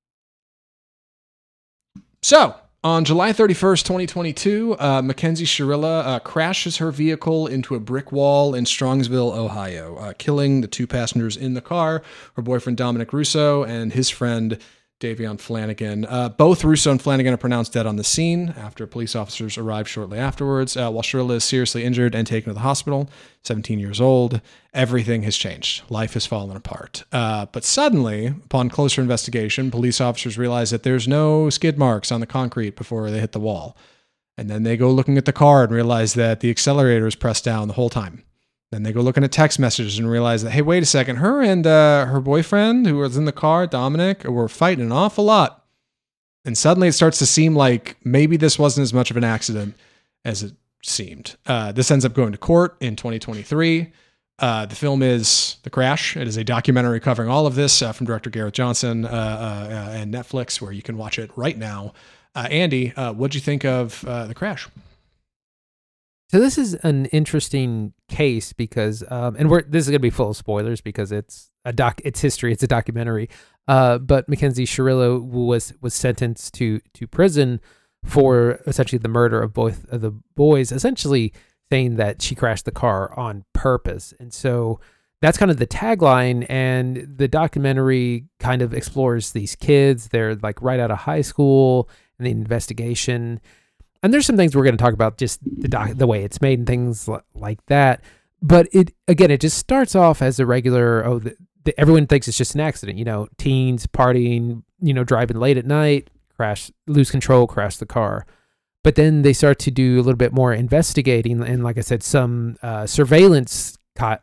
So, on July 31st, 2022, Mackenzie Shirilla crashes her vehicle into a brick wall in Strongsville, Ohio, killing the 2 passengers in the car, her boyfriend Dominic Russo and his friend Davion Flanagan. Both Russo and Flanagan are pronounced dead on the scene after police officers arrived shortly afterwards. While Shirilla is seriously injured and taken to the hospital, 17 years old, everything has changed. Life has fallen apart. But suddenly, upon closer investigation, police officers realize that there's no skid marks on the concrete before they hit the wall. And then they go looking at the car and realize that the accelerator is pressed down the whole time. Then they go looking at text messages and realize that, hey, wait a second, her and her boyfriend who was in the car, Dominic, were fighting an awful lot. And suddenly it starts to seem like maybe this wasn't as much of an accident as it seemed. This ends up going to court in 2023. The film is The Crash. It is a documentary covering all of this from director Gareth Johnson and Netflix, where you can watch it right now. Andy, what'd you think of The Crash? So this is an interesting case because, this is going to be full of spoilers because it's history. It's a documentary. But Mackenzie Shirilla was sentenced to prison for essentially the murder of both of the boys, essentially saying that she crashed the car on purpose. And so that's kind of the tagline. And the documentary kind of explores these kids. They're like right out of high school and the investigation. And there's some things we're going to talk about, just the way it's made and things like that. But it just starts off as a regular, everyone thinks it's just an accident, teens partying, driving late at night, lose control, crash the car. But then they start to do a little bit more investigating. And like I said, some surveillance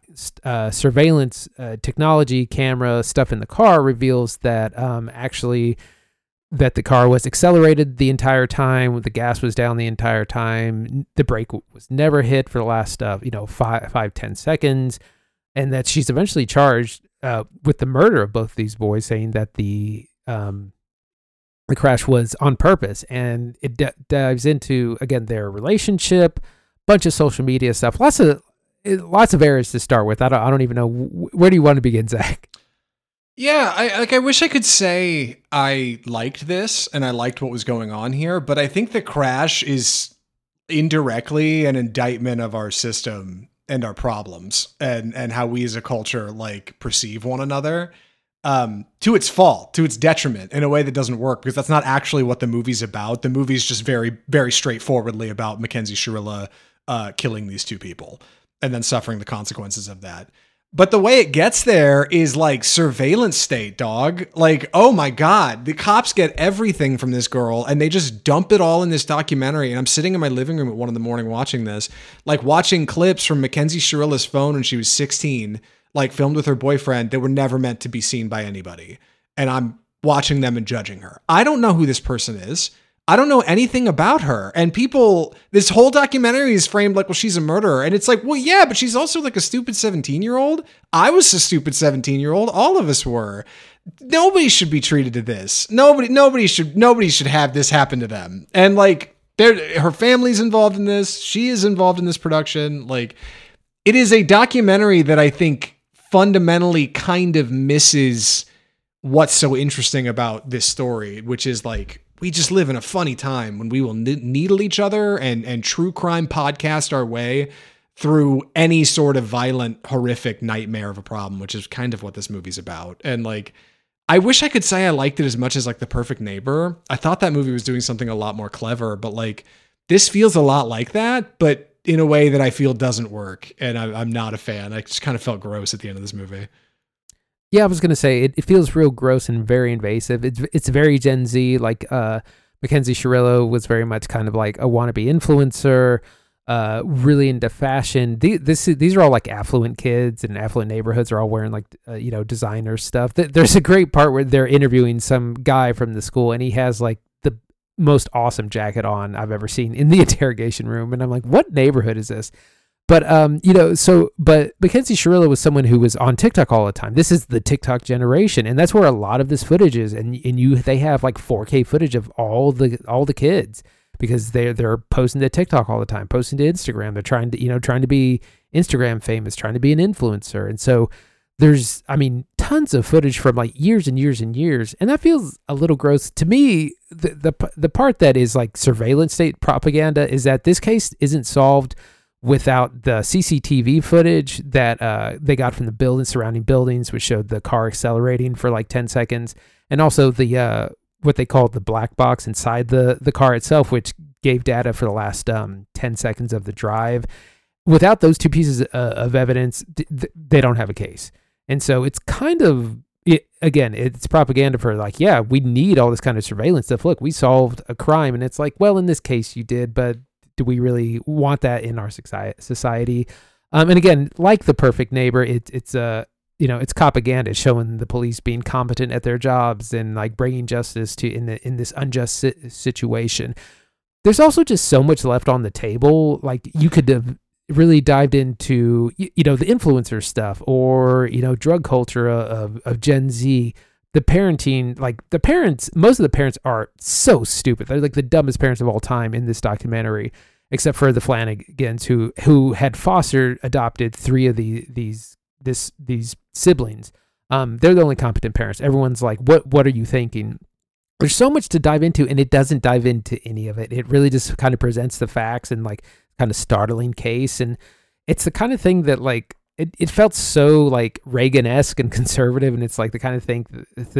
technology, camera stuff in the car reveals that actually that the car was accelerated the entire time, the gas was down the entire time, the brake was never hit for the last 5-10 seconds, and that she's eventually charged with the murder of both these boys, saying that the crash was on purpose. And it dives into, again, their relationship, bunch of social media stuff, lots of areas to start with. I don't even know, where do you want to begin, Zach? Yeah, I wish I could say I liked this and I liked what was going on here, but I think the crash is indirectly an indictment of our system and our problems and how we as a culture perceive one another, to its fault, to its detriment, in a way that doesn't work, because that's not actually what the movie's about. The movie's just very, very straightforwardly about Mackenzie Shirilla killing these two people and then suffering the consequences of that. But the way it gets there is surveillance state, dog. Oh my God, the cops get everything from this girl and they just dump it all in this documentary. And I'm sitting in my living room at 1 a.m. watching this, watching clips from Mackenzie Shirilla's phone when she was 16, filmed with her boyfriend that were never meant to be seen by anybody. And I'm watching them and judging her. I don't know who this person is. I don't know anything about her. And this whole documentary is framed well, she's a murderer. And it's well, yeah, but she's also a stupid 17-year-old. I was a stupid 17-year-old. All of us were. Nobody should be treated to this. Nobody should have this happen to them. And her family's involved in this. She is involved in this production. It is a documentary that I think fundamentally kind of misses what's so interesting about this story, which is we just live in a funny time when we will needle each other and true crime podcast our way through any sort of violent, horrific nightmare of a problem, which is kind of what this movie's about. And I wish I could say I liked it as much as The Perfect Neighbor. I thought that movie was doing something a lot more clever, but this feels a lot like that, but in a way that I feel doesn't work. And I'm not a fan. I just kind of felt gross at the end of this movie. Yeah, I was going to say, it feels real gross and very invasive. It's very Gen Z. Mackenzie Shirilla was very much kind of a wannabe influencer, really into fashion. These are all affluent kids, and affluent neighborhoods are all wearing designer stuff. There's a great part where they're interviewing some guy from the school, and he has the most awesome jacket on I've ever seen in the interrogation room. And I'm what neighborhood is this? But, but Mackenzie Shirilla was someone who was on TikTok all the time. This is the TikTok generation. And that's where a lot of this footage is. And they have 4K footage of all the kids, because they're posting to TikTok all the time, posting to Instagram. They're trying to be Instagram famous, trying to be an influencer. And so there's, tons of footage from years and years and years. And that feels a little gross to me. The part that is surveillance state propaganda is that this case isn't solved without the CCTV footage that they got from the surrounding buildings, which showed the car accelerating for 10 seconds. And also the what they called the black box inside the car itself, which gave data for the last 10 seconds of the drive. Without those two pieces of evidence, they don't have a case. And so it's kind of, it's propaganda for yeah, we need all this kind of surveillance stuff. Look, we solved a crime. And it's well, in this case you did, but do we really want that in our society? And again, The Perfect Neighbor, it's propaganda showing the police being competent at their jobs and bringing justice to in this unjust situation. There's also just so much left on the table. You could have really dived into the influencer stuff, or drug culture of Gen Z. The parenting, most of the parents are so stupid. They're the dumbest parents of all time in this documentary, except for the Flanagans who had adopted 3 of these siblings. They're the only competent parents. Everyone's what are you thinking? There's so much to dive into, and it doesn't dive into any of it. It really just kind of presents the facts and kind kind of startling case. And it's the kind of thing that like, it felt so like Reagan-esque and conservative, and it's like the kind of thing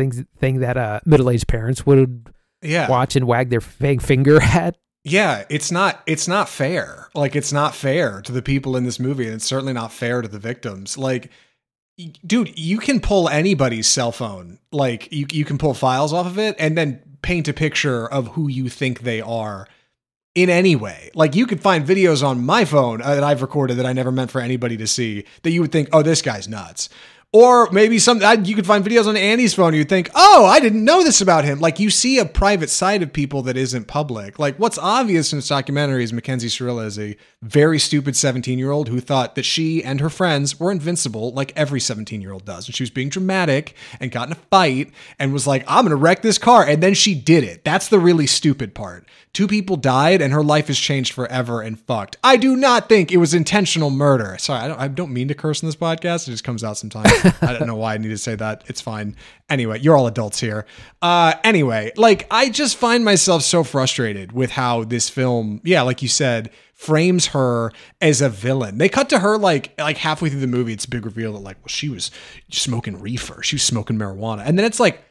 that middle-aged parents would watch and wag their finger at. Yeah, it's not fair. Like, it's not fair to the people in this movie, and it's certainly not fair to the victims. Like, dude, you can pull anybody's cell phone. Like, you can pull files off of it and then paint a picture of who you think they are in any way. Like, you could find videos on my phone that I've recorded that I never meant for anybody to see that you would think, oh, this guy's nuts. Or maybe you could find videos on Annie's phone. You'd think, oh, I didn't know this about him. Like, you see a private side of people that isn't public. Like, what's obvious in this documentary is Mackenzie Shirilla is a very stupid 17-year-old who thought that she and her friends were invincible, like every 17-year-old does. And she was being dramatic and got in a fight and was like, I'm going to wreck this car. And then she did it. That's the really stupid part. 2 people died and her life has changed forever and fucked. I do not think it was intentional murder. Sorry, I don't mean to curse in this podcast. It just comes out sometimes. I don't know why I need to say that. It's fine. Anyway, you're all adults here. Anyway, like, I just find myself so frustrated with how this film, like you said, frames her as a villain. They cut to her like halfway through the movie. It's a big reveal that like, well, she was smoking reefer. She was smoking marijuana. And then it's like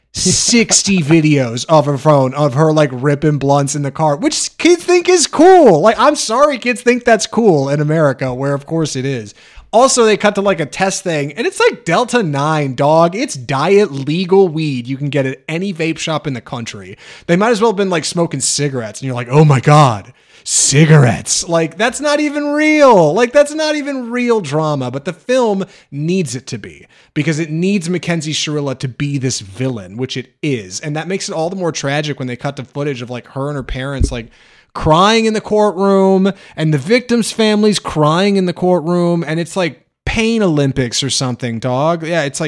60 videos of her phone of her like ripping blunts in the car, which kids think is cool. Like, I'm sorry kids think that's cool in America, where of course it is. Also, they cut to like a test thing and it's like Delta 9, dog. It's diet legal weed you can get at any vape shop in the country. They might as well have been like smoking cigarettes and you're like, oh my God, cigarettes. Like, that's not even real. Like, that's not even real drama, but the film needs it to be because it needs Mackenzie Shirilla to be this villain, which it is. And that makes it all the more tragic when they cut to footage of like her and her parents, like crying in the courtroom and the victims' families crying in the courtroom. And it's like pain Olympics or something, dog. Yeah. It's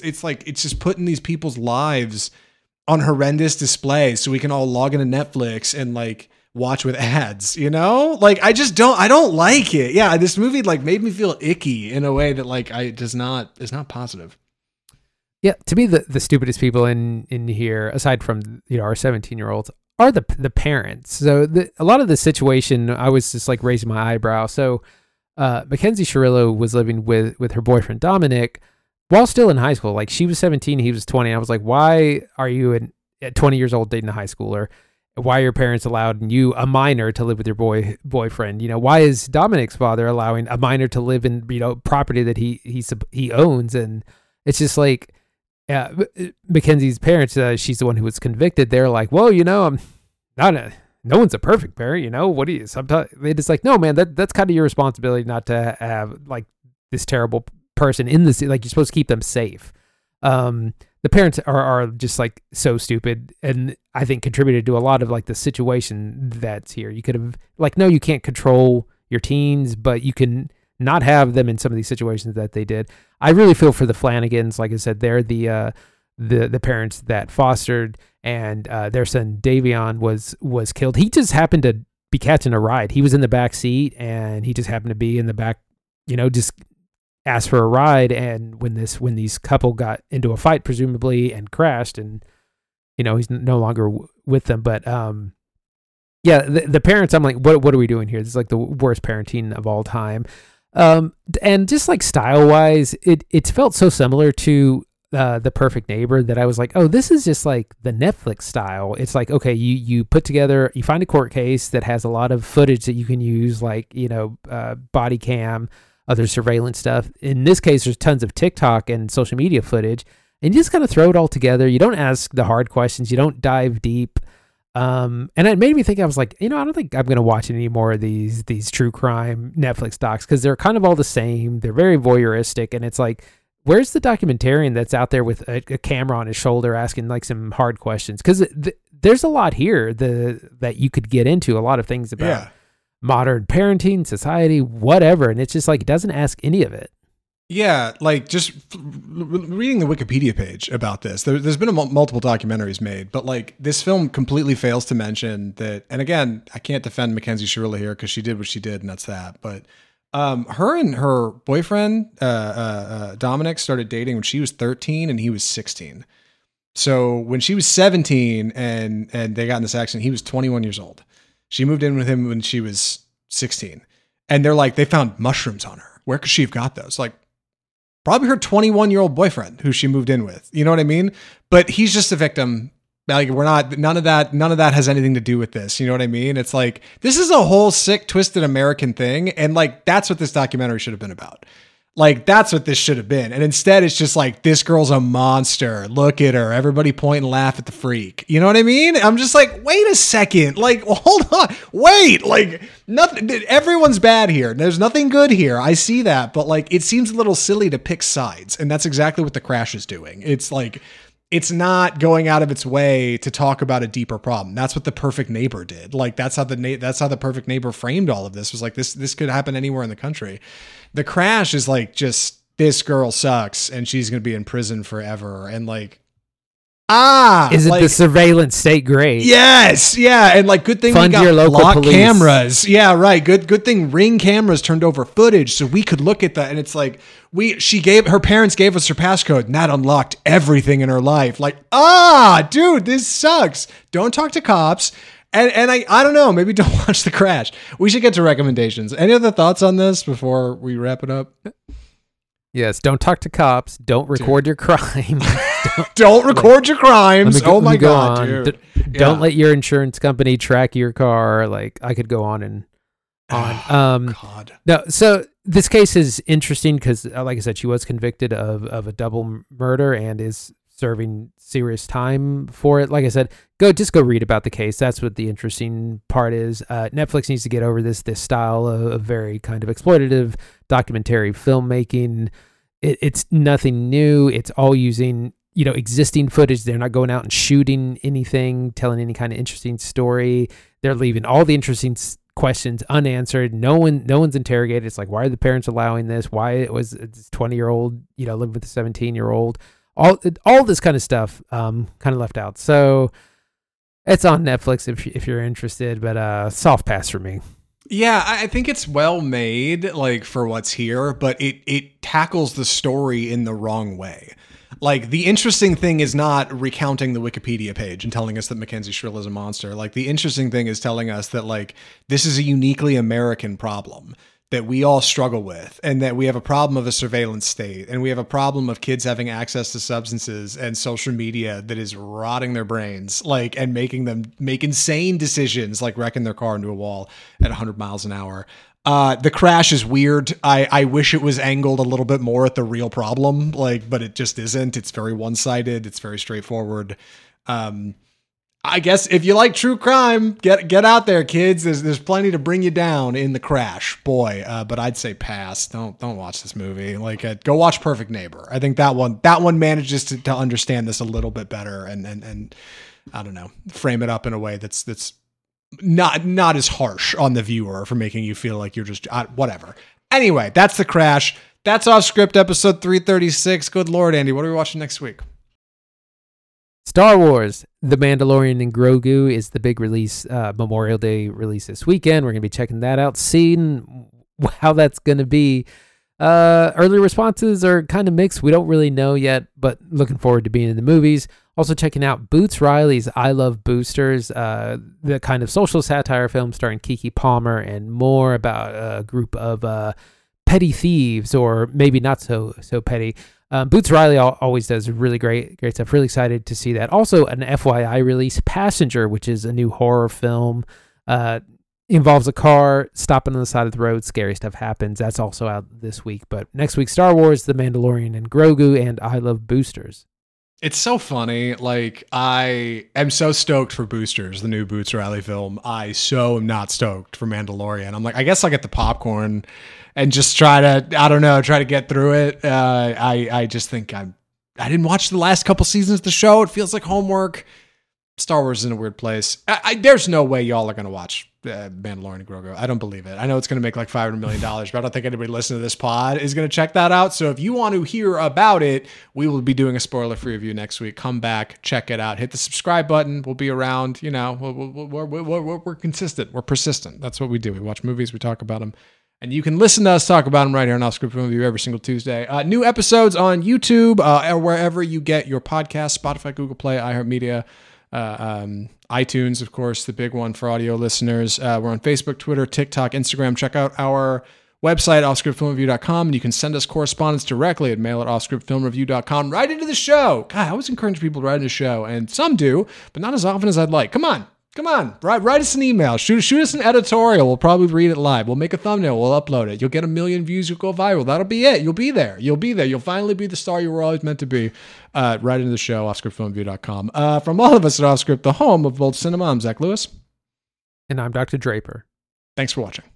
just putting these people's lives on horrendous display so we can all log into Netflix and like watch with ads, you know? Like, I don't like it. Yeah. This movie like made me feel icky in a way that like is not positive. Yeah. To me, the stupidest people in here, aside from, our 17-year-olds, are the parents. So a lot of the situation, I was just like raising my eyebrow. So Mackenzie Shirilla was living with her boyfriend Dominic while still in high school. Like, she was 17, he was 20. I was like, why are you at 20 years old dating a high schooler? Why are your parents allowing you, a minor, to live with your boyfriend? Why is Dominic's father allowing a minor to live in property that he owns? And it's just like, Mackenzie's parents, she's the one who was convicted. They're like, well, I'm no one's a perfect parent, what do you, sometimes they just like, no, man, that's kind of your responsibility not to have like this terrible person in this, like, you're supposed to keep them safe. The parents are just like so stupid, and I think contributed to a lot of like the situation that's here. You could have like, no, you can't control your teens, but you can not have them in some of these situations that they did. I really feel for the Flanagans. Like I said, they're the parents that fostered, and their son Davion was killed. He just happened to be catching a ride. He was in the back seat, and he just happened to be in the back, just asked for a ride. And when these couple got into a fight, presumably, and crashed, and he's no longer with them. But the parents, I'm like, what are we doing here? This is like the worst parenting of all time. And just like style wise, it felt so similar to The Perfect Neighbor that I was like, oh, this is just like the Netflix style. It's like, okay, you put together, you find a court case that has a lot of footage that you can use, like, body cam, other surveillance stuff. In this case, there's tons of TikTok and social media footage, and you just kind of throw it all together. You don't ask the hard questions. You don't dive deep. And it made me think, I was like, I don't think I'm going to watch any more of these true crime Netflix docs, because they're kind of all the same. They're very voyeuristic. And it's like, where's the documentarian that's out there with a camera on his shoulder asking like some hard questions? Because there's a lot here that you could get into, a lot of things about modern parenting, society, whatever. And it's just like, it doesn't ask any of it. Yeah, like just reading the Wikipedia page about this, there's been multiple documentaries made, but like this film completely fails to mention that. And again, I can't defend Mackenzie Shirilla here because she did what she did, and that's that. But her and her boyfriend Dominic started dating when she was 13 and he was 16. So when she was 17 and they got in this accident, he was 21 years old. She moved in with him when she was 16. And they're like, they found mushrooms on her. Where could she have got those? Like, probably her 21-year-old boyfriend who she moved in with. You know what I mean? But he's just a victim. Like, none of that has anything to do with this. You know what I mean? It's like, this is a whole sick, twisted American thing. And like, that's what this documentary should have been about. Like, that's what this should have been. And instead, it's just like, this girl's a monster. Look at her. Everybody point and laugh at the freak. You know what I mean? I'm just like, wait a second. Like, hold on. Wait. Like, nothing. Everyone's bad here. There's nothing good here. I see that. But like, it seems a little silly to pick sides. And that's exactly what The Crash is doing. It's like, it's not going out of its way to talk about a deeper problem. That's what The Perfect Neighbor did. Like, that's how The Perfect Neighbor framed all of this. Was like, this could happen anywhere in the country. The Crash is like, just, this girl sucks and she's going to be in prison forever. And like, isn't the surveillance state great? Yes. Yeah. And like, good thing Fund we got your local lock police. cameras. Yeah. Right. Good thing Ring cameras turned over footage so we could look at that. And it's like, her parents gave us her passcode and that unlocked everything in her life. Like, dude, this sucks. Don't talk to cops. And I don't know, maybe don't watch The Crash. We should get to recommendations. Any other thoughts on this before we wrap it up? Yes, don't talk to cops. Don't record your crime. Don't record your crimes. Oh my God, dude. Don't let your insurance company track your car. Like, I could go on and on. God. No, so this case is interesting because, like I said, she was convicted of a double murder and is serving serious time for it. Like I said, just go read about the case. That's what the interesting part is. Netflix needs to get over this style of very kind of exploitative documentary filmmaking. It's nothing new. It's all using, existing footage. They're not going out and shooting anything, telling any kind of interesting story. They're leaving all the interesting questions unanswered. No one's interrogated. It's like, why are the parents allowing this? Why was this 20-year-old, living with a 17-year-old? All this kind of stuff kind of left out. So it's on Netflix if you're interested, but soft pass for me. Yeah, I think it's well made, like, for what's here, but it tackles the story in the wrong way. Like, the interesting thing is not recounting the Wikipedia page and telling us that Mackenzie Shrill is a monster. Like, the interesting thing is telling us that, like, this is a uniquely American problem that we all struggle with, and that we have a problem of a surveillance state, and we have a problem of kids having access to substances and social media that is rotting their brains, like, and making them make insane decisions, like wrecking their car into a wall at 100 miles an hour. The Crash is weird. I wish it was angled a little bit more at the real problem, like, but it just isn't. It's very one-sided. It's very straightforward. I guess if you like true crime, get out there, kids. There's plenty to bring you down in The Crash, boy. But I'd say pass. Don't watch this movie. Like, go watch Perfect Neighbor. I think that one manages to understand this a little bit better and I don't know, frame it up in a way that's not as harsh on the viewer for making you feel like you're just whatever. Anyway, that's The Crash. That's Off Script, episode 336. Good Lord, Andy, what are we watching next week? Star Wars, The Mandalorian and Grogu is the big release, Memorial Day release this weekend. We're going to be checking that out, seeing how that's going to be. Early responses are kind of mixed. We don't really know yet, but looking forward to being in the movies. Also checking out Boots Riley's I Love Boosters, the kind of social satire film starring Keke Palmer and more about a group of petty thieves, or maybe not so petty. Boots Riley always does really great stuff. Really excited to see that. Also, an FYI release, Passenger, which is a new horror film. Involves a car stopping on the side of the road. Scary stuff happens. That's also out this week. But next week, Star Wars, The Mandalorian and Grogu, and I Love Boosters. It's so funny. Like, I am so stoked for Boosters, the new Boots Riley film. I so am not stoked for Mandalorian. I'm like, I guess I'll get the popcorn and just try to get through it. I just think I didn't watch the last couple seasons of the show. It feels like homework. Star Wars is in a weird place. There's no way y'all are going to watch Mandalorian and Grogu. I don't believe it. I know it's going to make like $500 million, but I don't think anybody listening to this pod is going to check that out. So if you want to hear about it, we will be doing a spoiler-free review next week. Come back, check it out. Hit the subscribe button. We'll be around. You know, we're consistent. We're persistent. That's what we do. We watch movies. We talk about them. And you can listen to us talk about them right here on Off Script Review every single Tuesday. New episodes on YouTube or wherever you get your podcasts, Spotify, Google Play, iHeartMedia. iTunes, of course, the big one for audio listeners. We're on Facebook, Twitter, TikTok, Instagram. Check out our website, offscriptfilmreview.com, and you can send us correspondence directly at mail@offscriptfilmreview.com right into the show. God, I always encourage people to write into the show, and some do, but not as often as I'd like. Come on. Write us an email. Shoot us an editorial. We'll probably read it live. We'll make a thumbnail. We'll upload it. You'll get 1 million views. You'll go viral. That'll be it. You'll be there. You'll finally be the star you were always meant to be. Right into the show, offscriptfilmreview.com. From all of us at Offscript, the home of both cinema, I'm Zach Lewis. And I'm Dr. Draper. Thanks for watching.